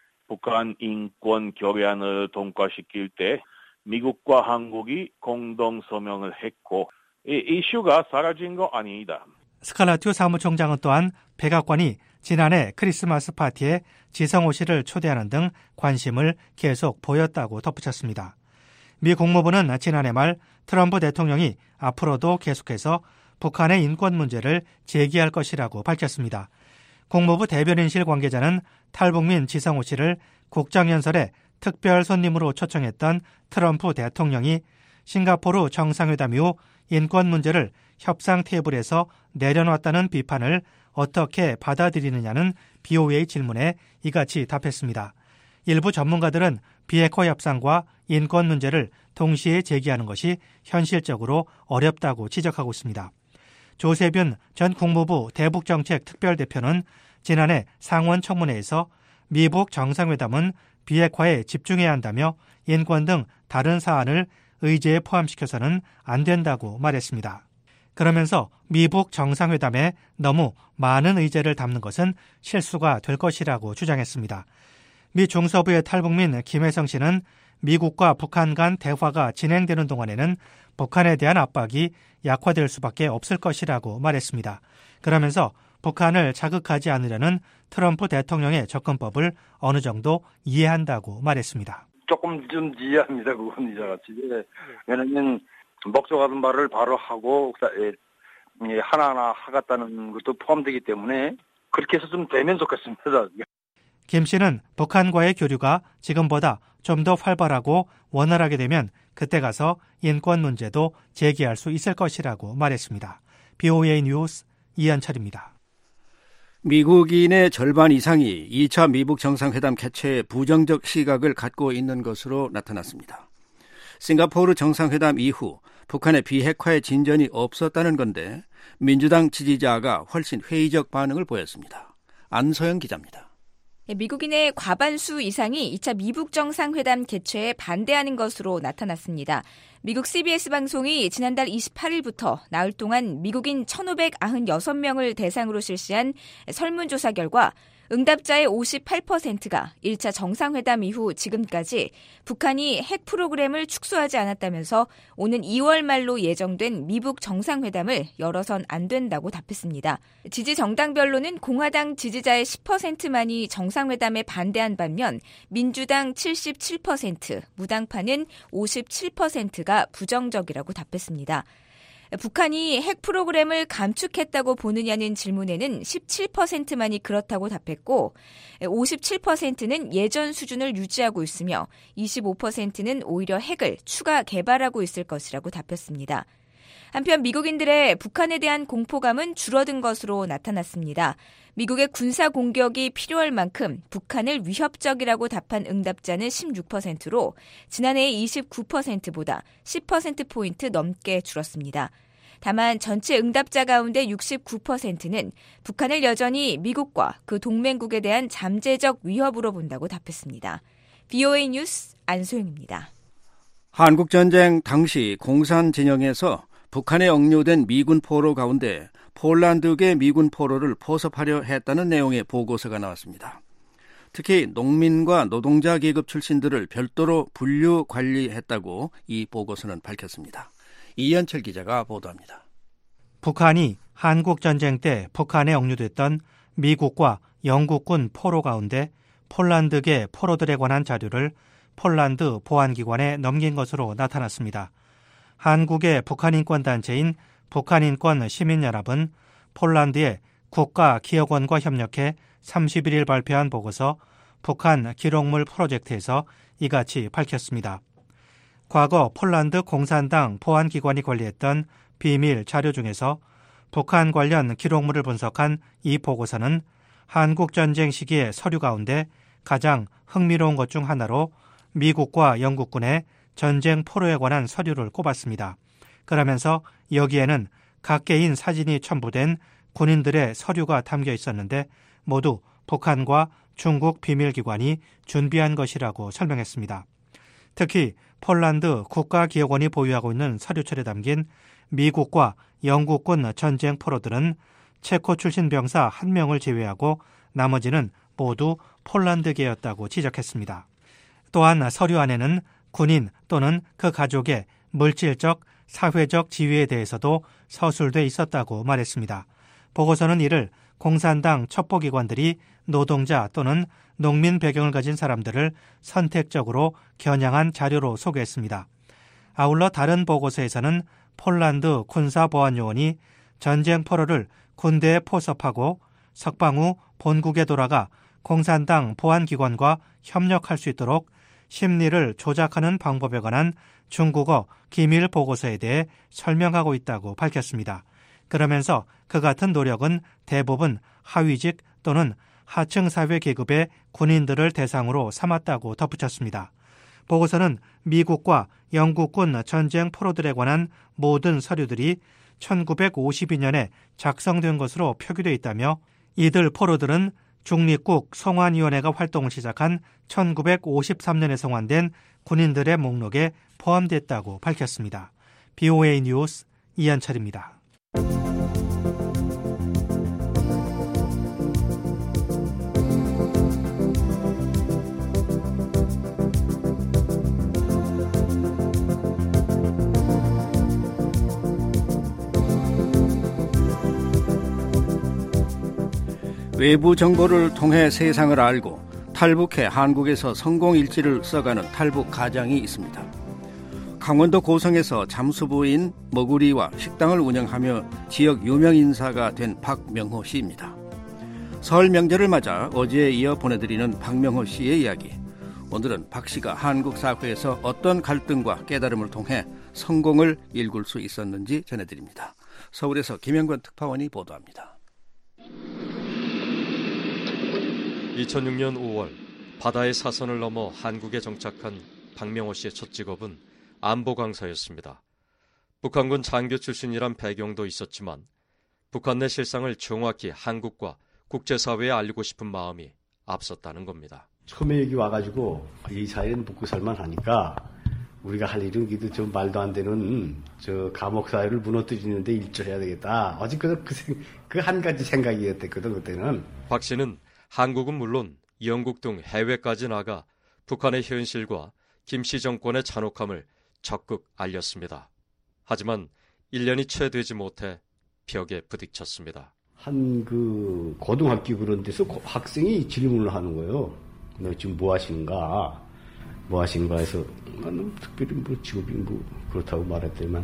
북한 인권 결의안을 통과시킬 때 미국과 한국이 공동 서명을 했고 이 이슈가 사라진 거 아니다. 스칼라튜 사무총장은 또한 백악관이 지난해 크리스마스 파티에 지성호 씨를 초대하는 등 관심을 계속 보였다고 덧붙였습니다. 미 국무부는 지난해 말 트럼프 대통령이 앞으로도 계속해서 북한의 인권 문제를 제기할 것이라고 밝혔습니다. 국무부 대변인실 관계자는 탈북민 지성호 씨를 국정연설에 특별 손님으로 초청했던 트럼프 대통령이 싱가포르 정상회담 이후 인권 문제를 협상 테이블에서 내려놨다는 비판을 어떻게 받아들이느냐는 비오에이 질문에 이같이 답했습니다. 일부 전문가들은 비핵화 협상과 인권 문제를 동시에 제기하는 것이 현실적으로 어렵다고 지적하고 있습니다. 조세균 전 국무부 대북정책 특별대표는 지난해 상원 청문회에서 미북 정상회담은 비핵화에 집중해야 한다며 인권 등 다른 사안을 의제에 포함시켜서는 안 된다고 말했습니다. 그러면서 미북 정상회담에 너무 많은 의제를 담는 것은 실수가 될 것이라고 주장했습니다. 미 중서부의 탈북민 김혜성 씨는 미국과 북한 간 대화가 진행되는 동안에는 북한에 대한 압박이 약화될 수밖에 없을 것이라고 말했습니다. 그러면서 북한을 자극하지 않으려는 트럼프 대통령의 접근법을 어느 정도 이해한다고 말했습니다. 조금 좀 이해합니다. 그건 이자같이. 왜냐하면 먹져가는 말을 바로 하고 하나하나 하겠다는 것도 포함되기 때문에 그렇게 해서 좀 되면 좋겠습니다. 김 씨는 북한과의 교류가 지금보다 좀 더 활발하고 원활하게 되면 그때 가서 인권 문제도 제기할 수 있을 것이라고 말했습니다. 비오에이 뉴스 이한철입니다. 미국인의 절반 이상이 이 차 미북 정상회담 개최에 부정적 시각을 갖고 있는 것으로 나타났습니다. 싱가포르 정상회담 이후 북한의 비핵화의 진전이 없었다는 건데 민주당 지지자가 훨씬 회의적 반응을 보였습니다. 안소영 기자입니다. 미국인의 과반수 이상이 이 차 미북 정상회담 개최에 반대하는 것으로 나타났습니다. 미국 씨비에스 방송이 지난달 이십팔일부터 나흘 동안 미국인 천오백구십육 명을 대상으로 실시한 설문조사 결과 응답자의 오십팔 퍼센트가 일 차 정상회담 이후 지금까지 북한이 핵 프로그램을 축소하지 않았다면서 오는 이월 말로 예정된 미북 정상회담을 열어선 안 된다고 답했습니다. 지지 정당별로는 공화당 지지자의 십 퍼센트만이 정상회담에 반대한 반면 민주당 칠십칠 퍼센트, 무당파는 오십칠 퍼센트가 부정적이라고 답했습니다. 북한이 핵 프로그램을 감축했다고 보느냐는 질문에는 십칠 퍼센트만이 그렇다고 답했고 오십칠 퍼센트는 예전 수준을 유지하고 있으며 이십오 퍼센트는 오히려 핵을 추가 개발하고 있을 것이라고 답했습니다. 한편 미국인들의 북한에 대한 공포감은 줄어든 것으로 나타났습니다. 미국의 군사 공격이 필요할 만큼 북한을 위협적이라고 답한 응답자는 십육 퍼센트로 지난해의 이십구 퍼센트보다 십 퍼센트포인트 넘게 줄었습니다. 다만 전체 응답자 가운데 육십구 퍼센트는 북한을 여전히 미국과 그 동맹국에 대한 잠재적 위협으로 본다고 답했습니다. 비오에이 뉴스 안소영입니다. 한국전쟁 당시 공산 진영에서 북한에 억류된 미군 포로 가운데 폴란드계 미군 포로를 포섭하려 했다는 내용의 보고서가 나왔습니다. 특히 농민과 노동자 계급 출신들을 별도로 분류 관리했다고 이 보고서는 밝혔습니다. 이현철 기자가 보도합니다. 북한이 한국전쟁 때 북한에 억류됐던 미국과 영국군 포로 가운데 폴란드계 포로들에 관한 자료를 폴란드 보안기관에 넘긴 것으로 나타났습니다. 한국의 북한인권단체인 북한인권시민연합은 폴란드의 국가기억원과 협력해 삼십일일 발표한 보고서 북한 기록물 프로젝트에서 이같이 밝혔습니다. 과거 폴란드 공산당 보안기관이 관리했던 비밀 자료 중에서 북한 관련 기록물을 분석한 이 보고서는 한국전쟁 시기의 서류 가운데 가장 흥미로운 것 중 하나로 미국과 영국군의 전쟁 포로에 관한 서류를 꼽았습니다. 그러면서 여기에는 각개인 사진이 첨부된 군인들의 서류가 담겨 있었는데 모두 북한과 중국 비밀기관이 준비한 것이라고 설명했습니다. 특히 폴란드 국가기억원이 보유하고 있는 서류철에 담긴 미국과 영국군 전쟁 포로들은 체코 출신 병사 한 명을 제외하고 나머지는 모두 폴란드계였다고 지적했습니다. 또한 서류 안에는 군인 또는 그 가족의 물질적, 사회적 지위에 대해서도 서술돼 있었다고 말했습니다. 보고서는 이를 공산당 첩보기관들이 노동자 또는 농민 배경을 가진 사람들을 선택적으로 겨냥한 자료로 소개했습니다. 아울러 다른 보고서에서는 폴란드 군사보안요원이 전쟁 포로를 군대에 포섭하고 석방 후 본국에 돌아가 공산당 보안기관과 협력할 수 있도록 심리를 조작하는 방법에 관한 중국어 기밀 보고서에 대해 설명하고 있다고 밝혔습니다. 그러면서 그 같은 노력은 대부분 하위직 또는 하층 사회 계급의 군인들을 대상으로 삼았다고 덧붙였습니다. 보고서는 미국과 영국군 전쟁 포로들에 관한 모든 서류들이 천구백오십이 년에 작성된 것으로 표기되어 있다며 이들 포로들은 중립국 송환위원회가 활동을 시작한 천구백오십삼 년에 송환된 군인들의 목록에 포함됐다고 밝혔습니다. 비오에이 뉴스 이한철입니다. 외부 정보를 통해 세상을 알고 탈북해 한국에서 성공 일지를 써가는 탈북 가장이 있습니다. 강원도 고성에서 잠수부인 머구리와 식당을 운영하며 지역 유명 인사가 된 박명호 씨입니다. 설 명절을 맞아 어제에 이어 보내드리는 박명호 씨의 이야기. 오늘은 박 씨가 한국 사회에서 어떤 갈등과 깨달음을 통해 성공을 일굴 수 있었는지 전해드립니다. 서울에서 김영권 특파원이 보도합니다. 이천육 년 오월 바다의 사선을 넘어 한국에 정착한 박명호 씨의 첫 직업은 안보 강사였습니다. 북한군 장교 출신이란 배경도 있었지만 북한 내 실상을 정확히 한국과 국제사회에 알리고 싶은 마음이 앞섰다는 겁니다. 처음에 여기 와가지고 이 사회는 먹고 살만 하니까 우리가 할 일은 기도 좀 말도 안 되는 저 감옥 사회를 무너뜨리는데 일조해야 되겠다. 어쨌거나 그, 그 한 가지 생각이었거든 그때는. 박 씨는 한국은 물론 영국 등 해외까지 나가 북한의 현실과 김씨 정권의 잔혹함을 적극 알렸습니다. 하지만 일 년이 채 되지 못해 벽에 부딪혔습니다. 한 그 고등학교 그런 데서 학생이 질문을 하는 거예요. 너 지금 뭐 하시는가? 뭐 하시는가 해서 나는 특별히 뭐 직업이 뭐 그렇다고 말했더니만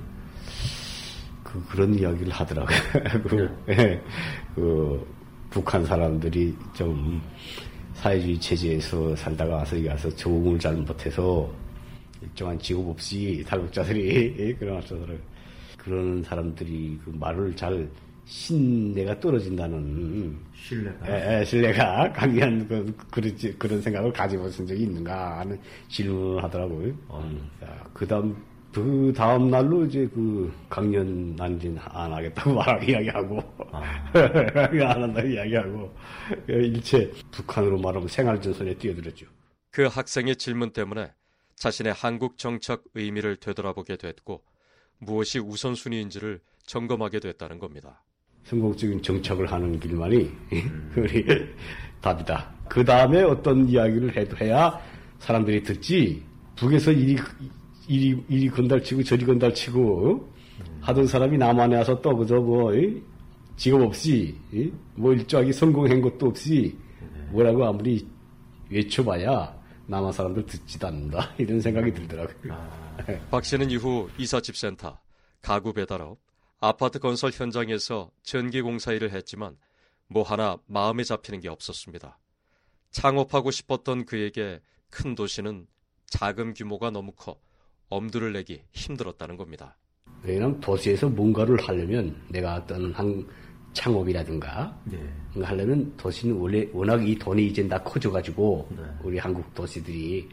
그 그런 이야기를 하더라고요. 그, 네. 그 북한 사람들이 좀 사회주의 체제에서 살다가 와서 여기 와서 적응을 잘 못해서 일정한 직업 없이 탈북자들이 그런 하더라고요. 그런 사람들이 그 말을 잘 신뢰가 떨어진다는 신뢰가 에, 에, 신뢰가 강한 그, 그런 그런 생각을 가지고 본 적이 있는가 하는 질문을 하더라고요. 음. 그 다음 그 다음 날로 이제 그 강연 난진 안 하겠다고 말하고 이야기하고 아. 안 한다고 이야기하고 일체 북한으로 말하면 생활전선에 뛰어들었죠. 그 학생의 질문 때문에 자신의 한국 정착 의미를 되돌아보게 됐고 무엇이 우선순위인지를 점검하게 됐다는 겁니다. 성공적인 정착을 하는 길만이 음. 우리 답이다. 그 다음에 어떤 이야기를 해도 해야 사람들이 듣지. 북에서 이리 이리, 이리 건달치고 저리 건달치고 음. 하던 사람이 남한에 와서 또 그저 뭐 직업 없이 뭐 일정하게 성공한 것도 없이 뭐라고 아무리 외쳐봐야 남한 사람들 듣지도 않는다 이런 생각이 들더라고요. 아. 박 씨는 이후 이사집센터, 가구 배달업, 아파트 건설 현장에서 전기공사 일을 했지만 뭐 하나 마음에 잡히는 게 없었습니다. 창업하고 싶었던 그에게 큰 도시는 자금 규모가 너무 커 엄두를 내기 힘들었다는 겁니다. 왜냐하면 도시에서 뭔가를 하려면 내가 어떤 한 창업이라든가 네. 하려면 도시는 원래 워낙 이 돈이 이제 다 커져가지고 네. 우리 한국 도시들이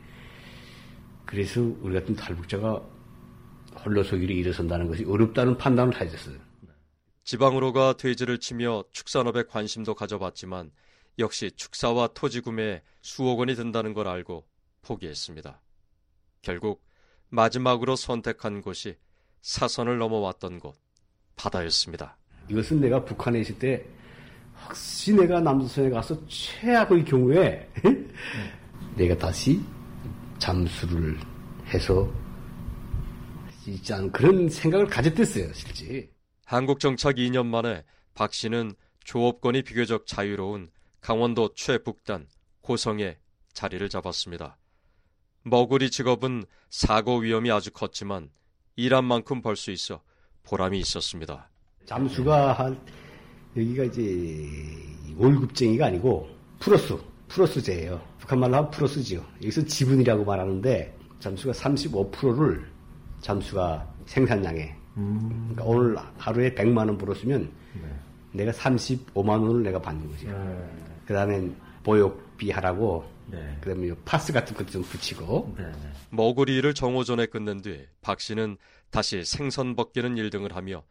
그래서 우리 같은 탈북자가 홀로서기로 일어선다는 것이 어렵다는 판단을 해줬어요. 지방으로가 돼지를 치며 축산업에 관심도 가져봤지만 역시 축사와 토지 구매에 수억 원이 든다는 걸 알고 포기했습니다. 결국 마지막으로 선택한 곳이 사선을 넘어왔던 곳, 바다였습니다. 이것은 내가 북한에 있을 때 혹시 내가 남조선에 가서 최악의 경우에 내가 다시 잠수를 해서 있지 않은 그런 생각을 가졌댔어요, 실제. 한국 정착 이 년 만에 박 씨는 조업권이 비교적 자유로운 강원도 최북단 고성에 자리를 잡았습니다. 머구리 직업은 사고 위험이 아주 컸지만 일한 만큼 벌 수 있어 보람이 있었습니다. 잠수가 한 여기가 이제 월급쟁이가 아니고 플러스 플러스제예요. 북한 말로 하면 플러스지요. 여기서 지분이라고 말하는데 잠수가 삼십오 퍼센트를 잠수가 생산량에 음. 그러니까 오늘 하루에 백만 원 벌었으면 네. 내가 삼십오만 원을 내가 받는 거죠. 네. 그 다음엔 보육비 하라고 네. 그 다음에 파스 같은 것도 좀 붙이고 네. 머구리 일을 정오전에 끝낸 뒤 박 씨는 다시 생선 벗기는 일 등을 하며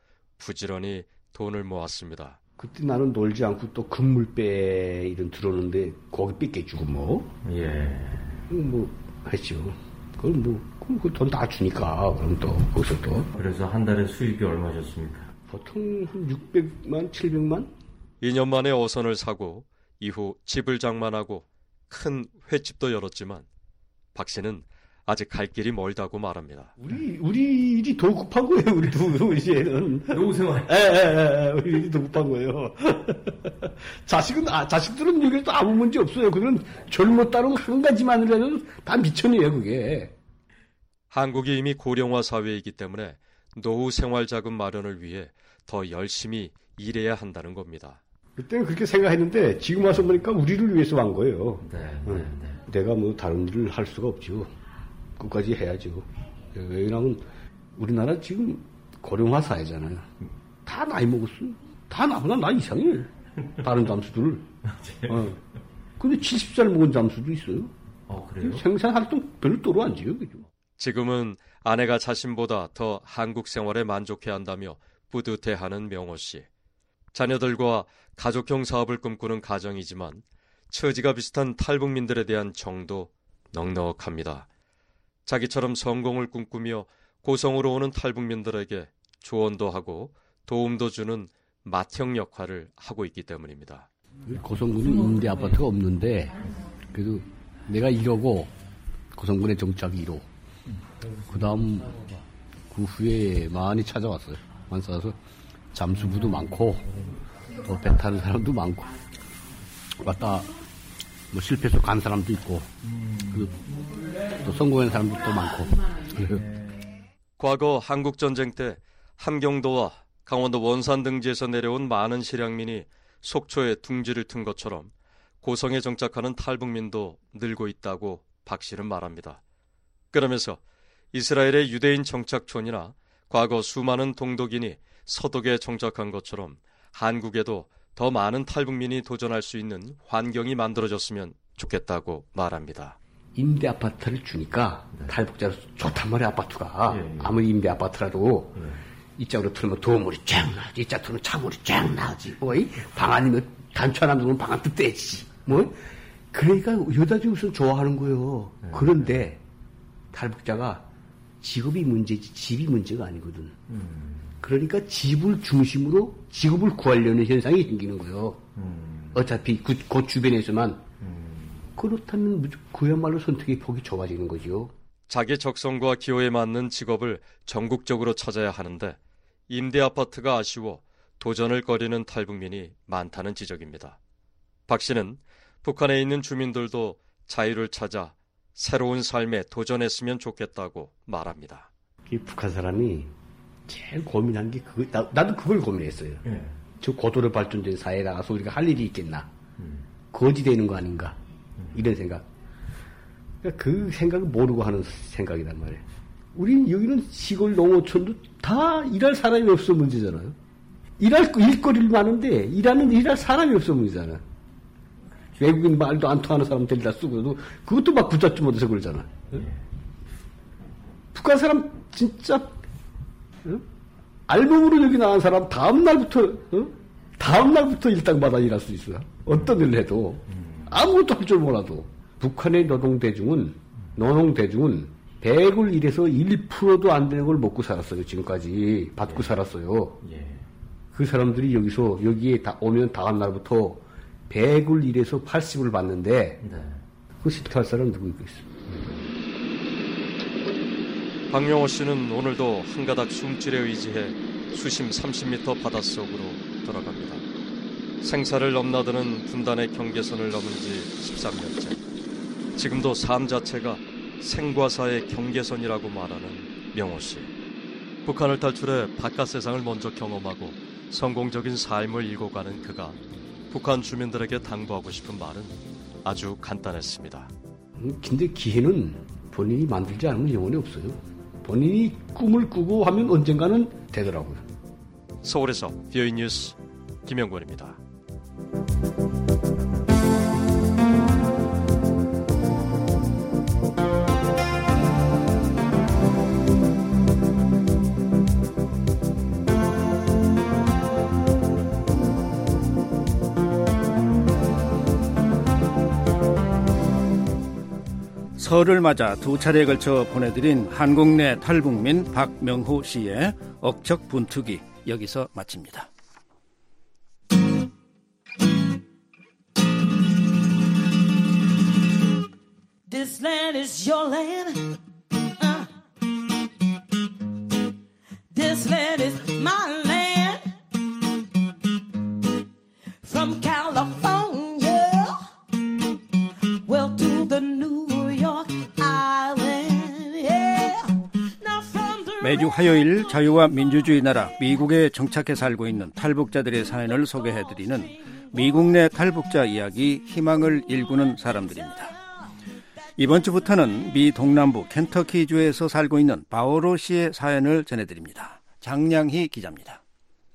부지런히 돈을 모았습니다. 그때 나는 놀지 않고 또 금물배 이런 들어오는데 거기 뺏겨주고 뭐. 예. 뭐 했죠. 그걸 뭐 그 돈 다 주니까 그럼 또 거기서 또. 그래서 한 달에 수익이 얼마셨습니까? 보통 한 육백만, 칠백만? 이 년 만에 어선을 사고 이후 집을 장만하고 큰 횟집도 열었지만 박 씨는 아직 갈 길이 멀다고 말합니다. 우리 우리 일이 더 급한 거예요. 우리도 이제는 노후 생활. 예예예. 우리 일이 더 급한 거예요. 자식은 아 자식들은 여기서 아무 문제 없어요. 그건 젊었다는 한 가지만으로도 다 미천이에요. 그게. 한국이 이미 고령화 사회이기 때문에 노후 생활 자금 마련을 위해 더 열심히 일해야 한다는 겁니다. 그때는 그렇게 생각했는데 지금 와서 보니까 우리를 위해서 한 거예요. 네, 응. 네, 네. 내가 뭐 다른 일을 할 수가 없죠. 끝까지 해야죠. 왜냐하면 우리나라 지금 고령화 사회잖아요. 다 나이 먹었어. 다 나보다 나이 이상해. 다른 잠수들. 어. 근데 칠십 살 먹은 잠수도 있어요. 어, 그래요? 생산 활동 별로 도로 안 지어요. 그죠? 지금은 아내가 자신보다 더 한국 생활에 만족해한다며 뿌듯해하는 명호 씨. 자녀들과 가족형 사업을 꿈꾸는 가정이지만 처지가 비슷한 탈북민들에 대한 정도 넉넉합니다. 자기처럼 성공을 꿈꾸며 고성으로 오는 탈북민들에게 조언도 하고 도움도 주는 맏형 역할을 하고 있기 때문입니다. 고성군은 임대 아파트가 없는데 그래도 내가 일호고 고성군의 정착 일 호. 그 다음 그 후에 많이 찾아왔어요. 많이 찾아서 잠수부도 많고 또 배 타는 사람도 많고 왔다 뭐 실패해서 간 사람도 있고 또 성공한 사람도 또 많고. 과거 한국전쟁 때 함경도와 강원도 원산 등지에서 내려온 많은 실향민이 속초에 둥지를 튼 것처럼 고성에 정착하는 탈북민도 늘고 있다고 박 씨는 말합니다. 그러면서 이스라엘의 유대인 정착촌이나 과거 수많은 동독인이 서독에 정착한 것처럼 한국에도 더 많은 탈북민이 도전할 수 있는 환경이 만들어졌으면 좋겠다고 말합니다. 임대 아파트를 주니까 네. 탈북자로 좋단 말이야 아파트가. 예, 예. 아무리 임대 아파트라도 예. 이쪽으로 틀면 도물이 쫙 나오지, 이쪽 틀면 차물이 쫙 나오지. 뭐 방 아니면 단추 하나 두면 방 안도 떼지. 뭐 그러니까 여자들이 우선 좋아하는 거예요. 예. 그런데 탈북자가 직업이 문제지 집이 문제가 아니거든. 음. 그러니까 집을 중심으로 직업을 구하려는 현상이 생기는 거예요. 음. 어차피 그, 그 주변에서만. 음. 그렇다면 그야말로 선택의 폭이 좁아지는 거죠. 자기 적성과 기호에 맞는 직업을 전국적으로 찾아야 하는데 임대 아파트가 아쉬워 도전을 꺼리는 탈북민이 많다는 지적입니다. 박 씨는 북한에 있는 주민들도 자유를 찾아 새로운 삶에 도전했으면 좋겠다고 말합니다. 이 북한 사람이 제일 고민한 게 그거, 나, 나도 그걸 고민했어요. 네. 저 고도로 발전된 사회에 나가서 우리가 할 일이 있겠나. 음. 거지 되는 거 아닌가. 음. 이런 생각. 그러니까 그 생각을 모르고 하는 생각이란 말이에요. 우리 여기는 시골 농어촌도 다 일할 사람이 없어 문제잖아요. 일할, 일거리를 많은데 일하는, 일할 사람이 없어 문제잖아요. 외국인 말도 안 통하는 사람 데리다 쓰고도 그것도 막 붙잡지 못해서 그러잖아. 응? 북한 사람 진짜 응? 알몸으로 여기 나간 사람 다음 날부터 응? 다음 날부터 일당받아 일할 수 있어. 어떤 일을 해도 아무것도 할 줄 몰라도. 북한의 노동 대중은 노동 대중은 백을 일해서 일 퍼센트도 안 되는 걸 먹고 살았어요. 지금까지 받고 예. 살았어요. 예. 그 사람들이 여기서 여기에 다 오면 다음 날부터 백을 일해서 팔십을 받는데 네. 그 실패할 사람 누구 있겠어? 박명호 씨는 오늘도 한 가닥 숨질에 의지해 수심 삼십 미터 바닷속으로 들어갑니다. 생사를 넘나드는 분단의 경계선을 넘은 지 십삼 년째. 지금도 삶 자체가 생과 사의 경계선이라고 말하는 명호 씨. 북한을 탈출해 바깥 세상을 먼저 경험하고 성공적인 삶을 일궈가는 그가 북한 주민들에게 당부하고 싶은 말은 아주 간단했습니다. 근데 기회는 본인이 만들지 않으면 영원히 없어요. 본인이 꿈을 꾸고 하면 언젠가는 되더라고요. 서울에서 비오이 뉴스 김영권입니다. 설을 맞아 두 차례에 걸쳐 보내드린 한국 내 탈북민 박명호 씨의 억척 분투기 여기서 마칩니다. This land is your land. Uh. This land is my land. From California, well to the New York Island. Yeah. Now from the 매주 화요일 자유와 민주주의 나라 미국에 정착해 살고 있는 탈북자들의 사연을 소개해드리는 미국 내 탈북자 이야기, 희망을 일구는 사람들입니다. 이번 주부터는 미 동남부 켄터키주에서 살고 있는 바오로 씨의 사연을 전해드립니다. 장량희 기자입니다.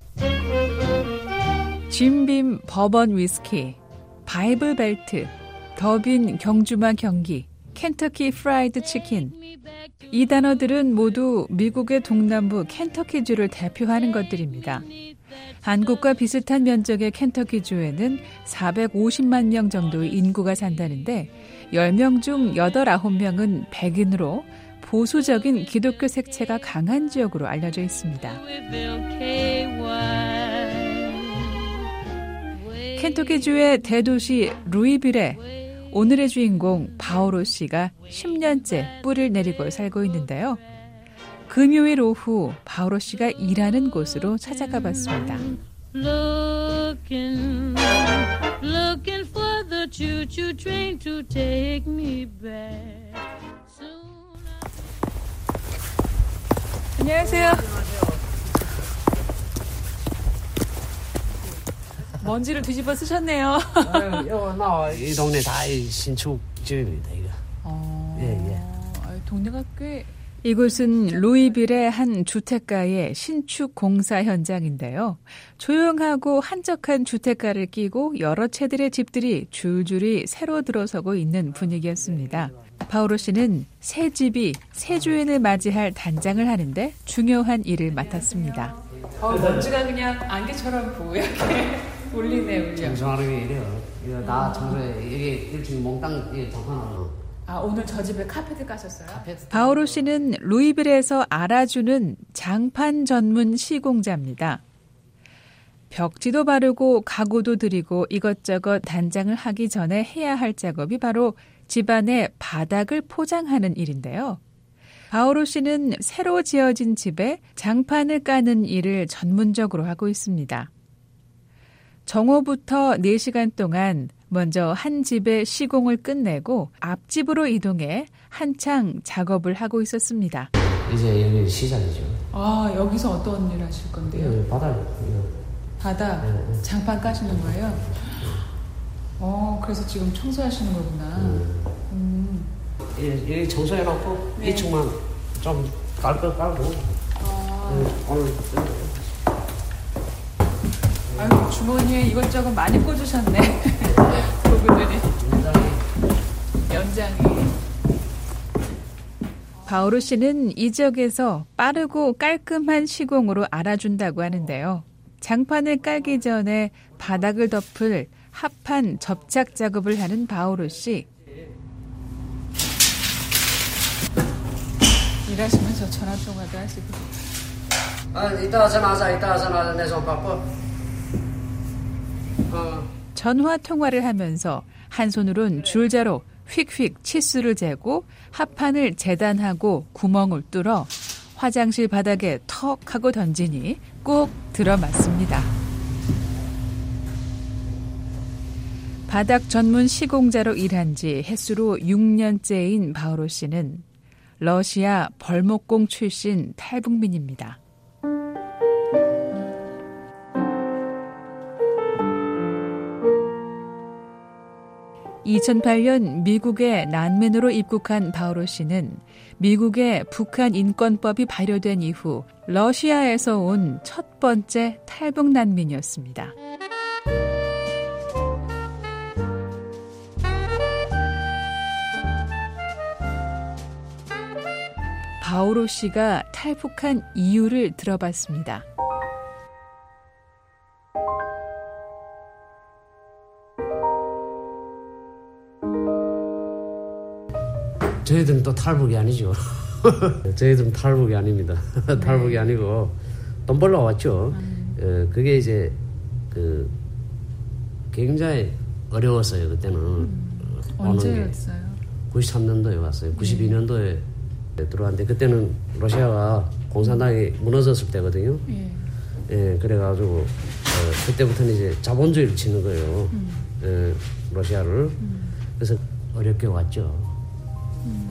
짐빔 버번 위스키, 바이블 벨트, 더빈 경주마 경기, 켄터키 프라이드 치킨. 이 단어들은 모두 미국의 동남부 켄터키주를 대표하는 것들입니다. 한국과 비슷한 면적의 켄터키주에는 사백오십만 명 정도의 인구가 산다는데 열 명 중 여덟, 아홉 명은 백인으로 보수적인 기독교 색채가 강한 지역으로 알려져 있습니다. 켄터키주의 대도시 루이빌에 오늘의 주인공 바오로 씨가 십 년째 뿌리를 내리고 살고 있는데요. 금요일 오후 바오로 씨가 일하는 곳으로 찾아가 봤습니다. looking, looking for the choo-choo train to take me back. 안녕하세요. 먼지를 뒤집어 쓰셨네요. 이 동네 다 신축지입니다. 이거. 어, 예, 예. 동네가 꽤. 이곳은 루이빌의 한 주택가의 신축 공사 현장인데요. 조용하고 한적한 주택가를 끼고 여러 채들의 집들이 줄줄이 새로 들어서고 있는 분위기였습니다. 바오로 씨는 새 집이 새 주인을 맞이할 단장을 하는데 중요한 일을 맡았습니다. 어, 먼지가 그냥 안개처럼 보이게 울리네, 울려. 청소하는 게 이래요. 이거 다 청소해. 이게 일찍 몽땅 정화하는. 아, 오늘 저 집에 카페트 까셨어요? 카페트. 바오로 씨는 루이빌에서 알아주는 장판 전문 시공자입니다. 벽지도 바르고 가구도 드리고 이것저것 단장을 하기 전에 해야 할 작업이 바로 집안의 바닥을 포장하는 일인데요. 바오로 씨는 새로 지어진 집에 장판을 까는 일을 전문적으로 하고 있습니다. 정오부터 네 시간 동안 먼저 한 집의 시공을 끝내고 앞집으로 이동해 한창 작업을 하고 있었습니다. 이제 여기 시작이죠. 아, 여기서 어떤 일 하실 건데요? 네, 바닥. 바닥? 네, 네. 장판 까시는 거예요? 어, 그래서 지금 청소하시는 거구나. 음. 이, 이 청소해놓고 네. 이 층만 좀 깔고 깔고. 아. 네, 오늘. 아유, 주머니에 이것저것 많이 꽂으셨네. 도구들이. 연장이. 바오로 씨는 이 지역에서 빠르고 깔끔한 시공으로 알아준다고 하는데요. 장판을 깔기 전에 바닥을 덮을 합판 접착 작업을 하는 바오로 씨. 일하시면서 전화 통화도 하시고. 아, 이따가 전화하자. 이따가 전화하자. 내 손 바빠. 어. 전화 통화를 하면서 한 손으론 줄자로 휙휙 치수를 재고 합판을 재단하고 구멍을 뚫어 화장실 바닥에 턱 하고 던지니 꼭 들어맞습니다. 바닥 전문 시공자로 일한 지 햇수로 육 년째인 바오로 씨는 러시아 벌목공 출신 탈북민입니다. 이천팔 년 미국에 난민으로 입국한 바오로 씨는 미국의 북한 인권법이 발효된 이후 러시아에서 온 첫 번째 탈북 난민이었습니다. 바오로 씨가 탈북한 이유를 들어봤습니다. 저희들은 또 탈북이 아니죠. 저희들은 탈북이 아닙니다. 탈북이 네. 아니고 돈 벌러 왔죠. 음. 어, 그게 이제 그 굉장히 어려웠어요. 그때는. 음. 언제였어요? 구십삼 년도에 왔어요. 구십이 년도에 네. 들어왔는데 그때는 러시아가 공산당이 무너졌을 때거든요. 예. 예, 그래가지고 어, 그때부터는 이제 자본주의를 치는 거예요. 음. 예, 러시아를. 음. 그래서 어렵게 왔죠. 음.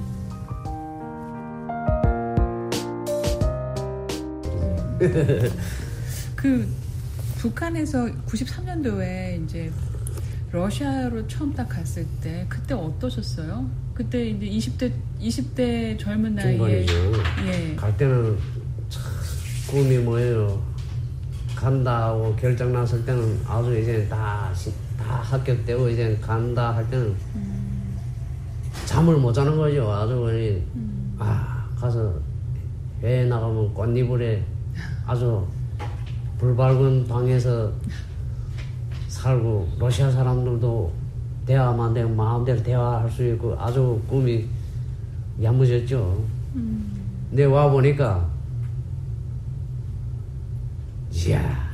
그 북한에서 구십삼 년도에 이제 러시아로 처음 딱 갔을 때 그때 어떠셨어요? 그때 이제 이십 대 이십 대 젊은 나이에 중반이죠. 예. 갈 때는 참 꿈이 뭐예요? 간다고 결정 났을 때는 아주 이제 다, 다 합격되고 이제 간다 할 때는 음. 잠을 못 자는 거죠. 아주 그냥 음. 아 가서 해외 나가면 꽃이불에 아주 불밝은 방에서 살고 러시아 사람들도 대화만 되면 마음대로 대화할 수 있고 아주 꿈이 야무졌죠. 음. 근데 와 보니까 이야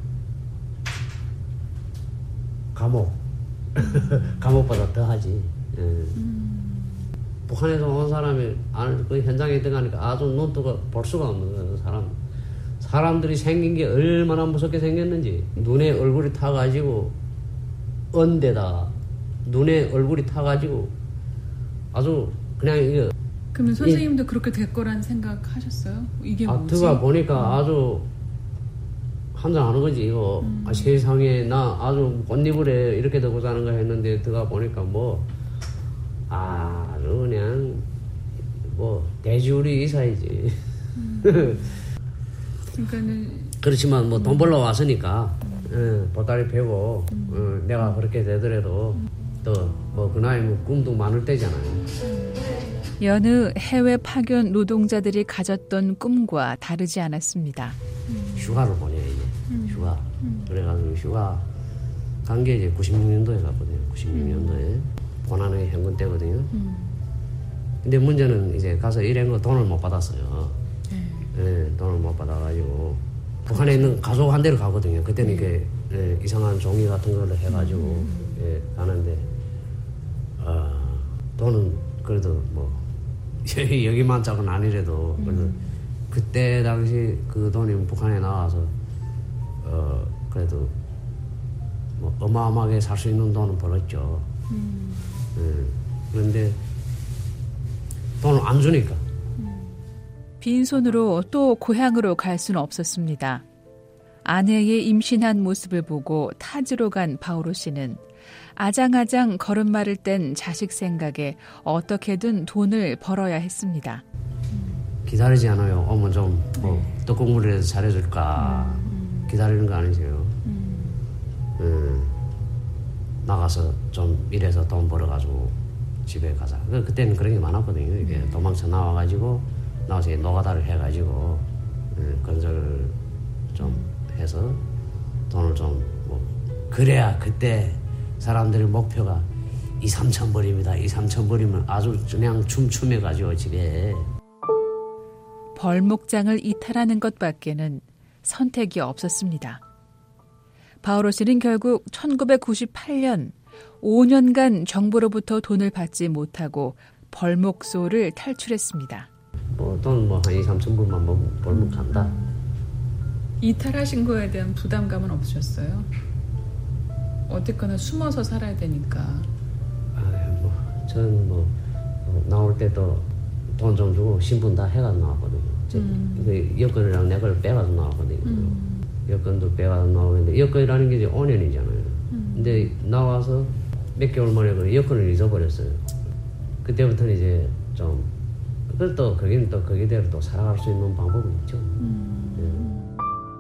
감옥 감옥보다 더하지. 예. 음. 북한에서 온 사람이 그 현장에 들어가니까 아주 눈뜨고 볼 수가 없는 거예요. 사람 사람들이 생긴 게 얼마나 무섭게 생겼는지. 눈에 얼굴이 타가지고 언데다가 눈에 얼굴이 타가지고 아주 그냥 이거. 그러면 선생님도 이, 그렇게 될 거란 생각하셨어요? 이게 아, 뭐지? 들어가 보니까 음. 아주 환장하는 거지 이거. 음. 아, 세상에 나 아주 꽃이불에 이렇게 되고 사는 거 했는데 들어가 보니까 뭐 아주 그냥 뭐 돼지우리 이사이지. 음. 그러니까는 그렇지만 뭐 돈 벌러 왔으니까 음. 예, 보따리 펴고 음. 어, 내가 그렇게 되더라도 음. 또 뭐 그 나이 뭐 꿈도 많을 때잖아요. 여느 해외 파견 노동자들이 가졌던 꿈과 다르지 않았습니다. 음. 휴가를 보내요 이제. 음. 휴가. 음. 그래가지고 휴가 간 게 이제 구십육 년도에 갔거든요. 구십육 년도에 음. 고난의 행군 때거든요. 음. 근데 문제는 이제 가서 일한 거 돈을 못 받았어요. 예, 돈을 못 받아가지고 북한에 있는 가족 한 대를 가거든요. 그때는 이게 예, 이상한 종이 같은 걸로 해가지고 음. 예, 가는데 어, 돈은 그래도 뭐 여기만 짝은 아니래도 그래도 음. 그때 당시 그 돈이 북한에 나와서 어, 그래도 뭐 어마어마하게 살 수 있는 돈은 벌었죠. 음. 예, 그런데 돈을 안 주니까. 빈손으로 또 고향으로 갈 수는 없었습니다. 아내의 임신한 모습을 보고 타지로 간 바오로 씨는 아장아장 걸음마를 뗀 자식 생각에 어떻게든 돈을 벌어야 했습니다. 기다리지 않아요. 어머 좀 뭐 떡국물이라도 잘해줄까. 음. 기다리는 거 아니세요. 음. 음, 나가서 좀 일해서 돈 벌어가지고 집에 가자. 그때는 그런 게 많았거든요. 이게 음. 도망쳐 나와가지고 나와서 노가다를 해가지고 음, 건설 좀 해서 돈을 좀 뭐 그래야 그때 사람들의 목표가 이, 삼천 벌입니다. 이, 삼천 벌이면 아주 그냥 춤춤해가지고 집에. 벌목장을 이탈하는 것밖에는 선택이 없었습니다. 바오로 씨는 결국 천구백구십팔 년 오 년간 정부로부터 돈을 받지 못하고 벌목소를 탈출했습니다. 뭐 돈 뭐 한 이, 삼천 불만 뭐 벌면 간다. 이탈하신 거에 대한 부담감은 없으셨어요? 어쨌거나 숨어서 살아야 되니까. 아, 뭐 저는 뭐 나올 때도 돈 좀 주고 신분 다 해가지고 나왔거든요. 음. 그 여권이랑 내 걸 빼가지고 나왔거든요. 음. 여권도 빼가지고 나오는데 여권이라는 게 이제 오 년이잖아요. 음. 근데 나와서 몇 개월 만에 그 여권을 잊어버렸어요. 그때부터는 이제 좀 그것도 거기는 또 거기대로 또 살아갈 수 있는 방법은 있죠. 음. 네.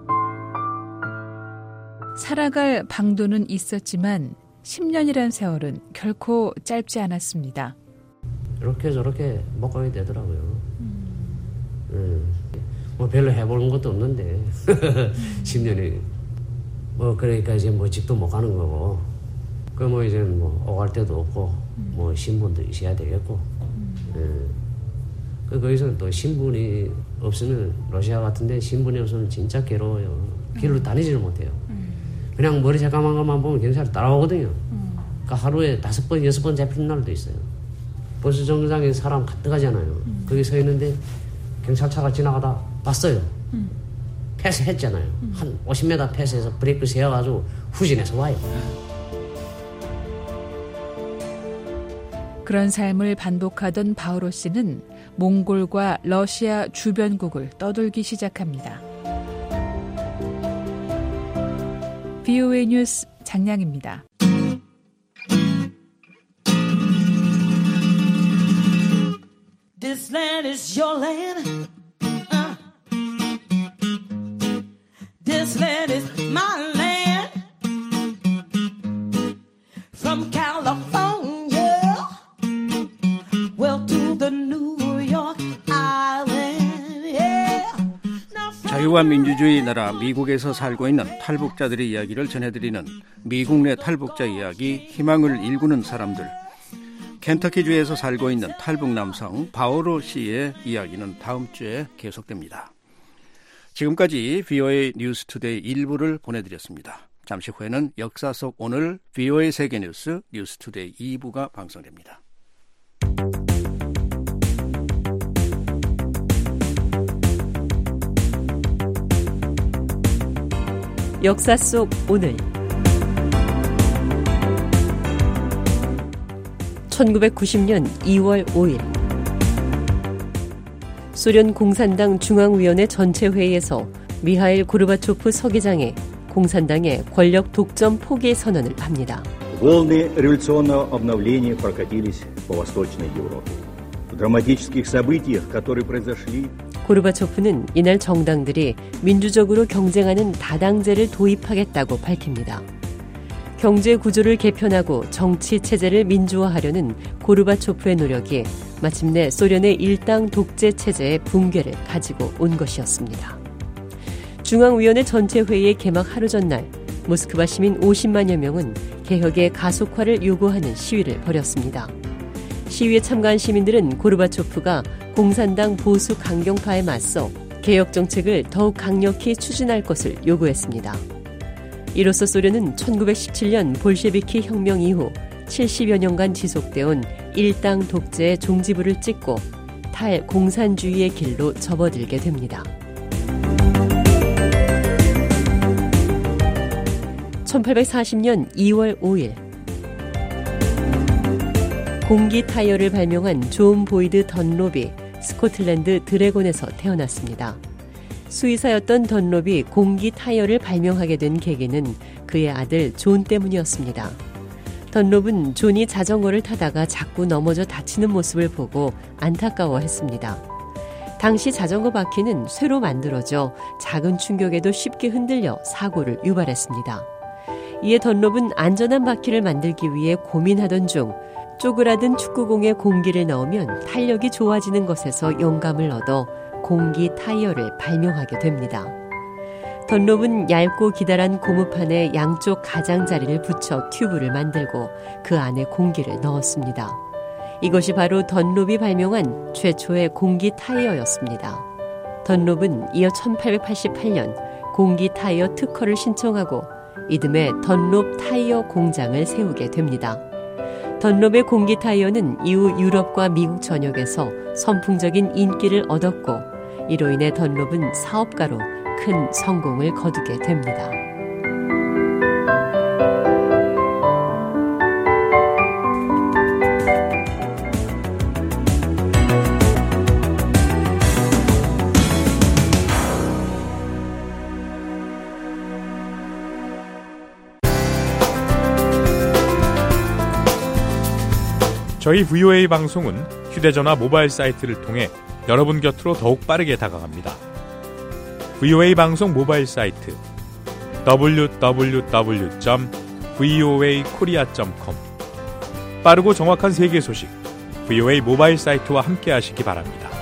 살아갈 방도는 있었지만 십 년이란 세월은 결코 짧지 않았습니다. 이렇게 저렇게 못 가게 되더라고요. 음. 네. 뭐 별로 해보는 것도 없는데 십 년이 뭐 그러니까 이제 뭐 집도 못 가는 거고 그 뭐 이제 뭐 오갈 데도 없고 음. 뭐 신분도 있어야 되겠고. 음. 예. 거기서는 또 신분이 없으면 러시아 같은데 신분이 없으면 진짜 괴로워요. 길로 다니지를 못해요. 그냥 머리 새까만 것만 보면 경찰이 따라오거든요. 그러니까 하루에 다섯 번, 여섯 번 잡히는 날도 있어요. 버스 정류장에 사람 가득하잖아요. 거기 서 있는데 경찰차가 지나가다 봤어요. 패스했잖아요. 한 오십 미터 패스해서 브레이크 세워가지고 후진해서 와요. 그런 삶을 반복하던 바오로 씨는 몽골과 러시아 주변국을 떠돌기 시작합니다. 브이오에이 뉴스 장량입니다. This land is your land. Uh. This land is my land. From California, well to the New York Island. Yeah. 자유와 민주주의 나라 미국에서 살고 있는 탈북자들의 이야기를 전해드리는 미국 내 탈북자 이야기, 희망을 일구는 사람들. 켄터키주에서 살고 있는 탈북 남성 바오로 씨의 이야기는 다음 주에 계속됩니다. 지금까지 브이오에이 뉴스투데이 일 부를 보내드렸습니다. 잠시 후에는 역사 속 오늘 브이오에이 세계뉴스 뉴스투데이 이 부가 방송됩니다. 역사 속 오늘 천구백구십 년 이월 오일 소련 공산당 중앙위원회 전체 회의에서 미하일 고르바초프 서기장이 공산당의 권력 독점 포기 선언을 합니다. Волны революционного обновления прокатились по Восточной Европе. В драматических событиях, которые произошли, 고르바초프는 이날 정당들이 민주적으로 경쟁하는 다당제를 도입하겠다고 밝힙니다. 경제 구조를 개편하고 정치 체제를 민주화하려는 고르바초프의 노력이 마침내 소련의 일당 독재 체제의 붕괴를 가지고 온 것이었습니다. 중앙위원회 전체 회의의 개막 하루 전날 모스크바 시민 오십만여 명은 개혁의 가속화를 요구하는 시위를 벌였습니다. 시위에 참가한 시민들은 고르바초프가 공산당 보수 강경파에 맞서 개혁 정책을 더욱 강력히 추진할 것을 요구했습니다. 이로써 소련은 천구백십칠 년 볼셰비키 혁명 이후 칠십여 년간 지속되어온 일당 독재의 종지부를 찍고 탈공산주의의 길로 접어들게 됩니다. 천팔백사십 년 이월 오일 공기 타이어를 발명한 존 보이드 던롭이 스코틀랜드 드래곤에서 태어났습니다. 수의사였던 던롭이 공기 타이어를 발명하게 된 계기는 그의 아들 존 때문이었습니다. 던롭은 존이 자전거를 타다가 자꾸 넘어져 다치는 모습을 보고 안타까워했습니다. 당시 자전거 바퀴는 쇠로 만들어져 작은 충격에도 쉽게 흔들려 사고를 유발했습니다. 이에 던롭은 안전한 바퀴를 만들기 위해 고민하던 중 쪼그라든 축구공에 공기를 넣으면 탄력이 좋아지는 것에서 영감을 얻어 공기 타이어를 발명하게 됩니다. 던롭은 얇고 기다란 고무판에 양쪽 가장자리를 붙여 튜브를 만들고 그 안에 공기를 넣었습니다. 이것이 바로 던롭이 발명한 최초의 공기 타이어였습니다. 던롭은 이어 천팔백팔십팔 년 공기 타이어 특허를 신청하고 이듬해 던롭 타이어 공장을 세우게 됩니다. 던롭의 공기 타이어는 이후 유럽과 미국 전역에서 선풍적인 인기를 얻었고 이로 인해 던롭은 사업가로 큰 성공을 거두게 됩니다. 저희 브이오에이 방송은 휴대전화 모바일 사이트를 통해 여러분 곁으로 더욱 빠르게 다가갑니다. 브이오에이 방송 모바일 사이트 더블유 더블유 더블유 점 브이오에이 코리아 점 컴 빠르고 정확한 세계 소식 브이오에이 모바일 사이트와 함께 하시기 바랍니다.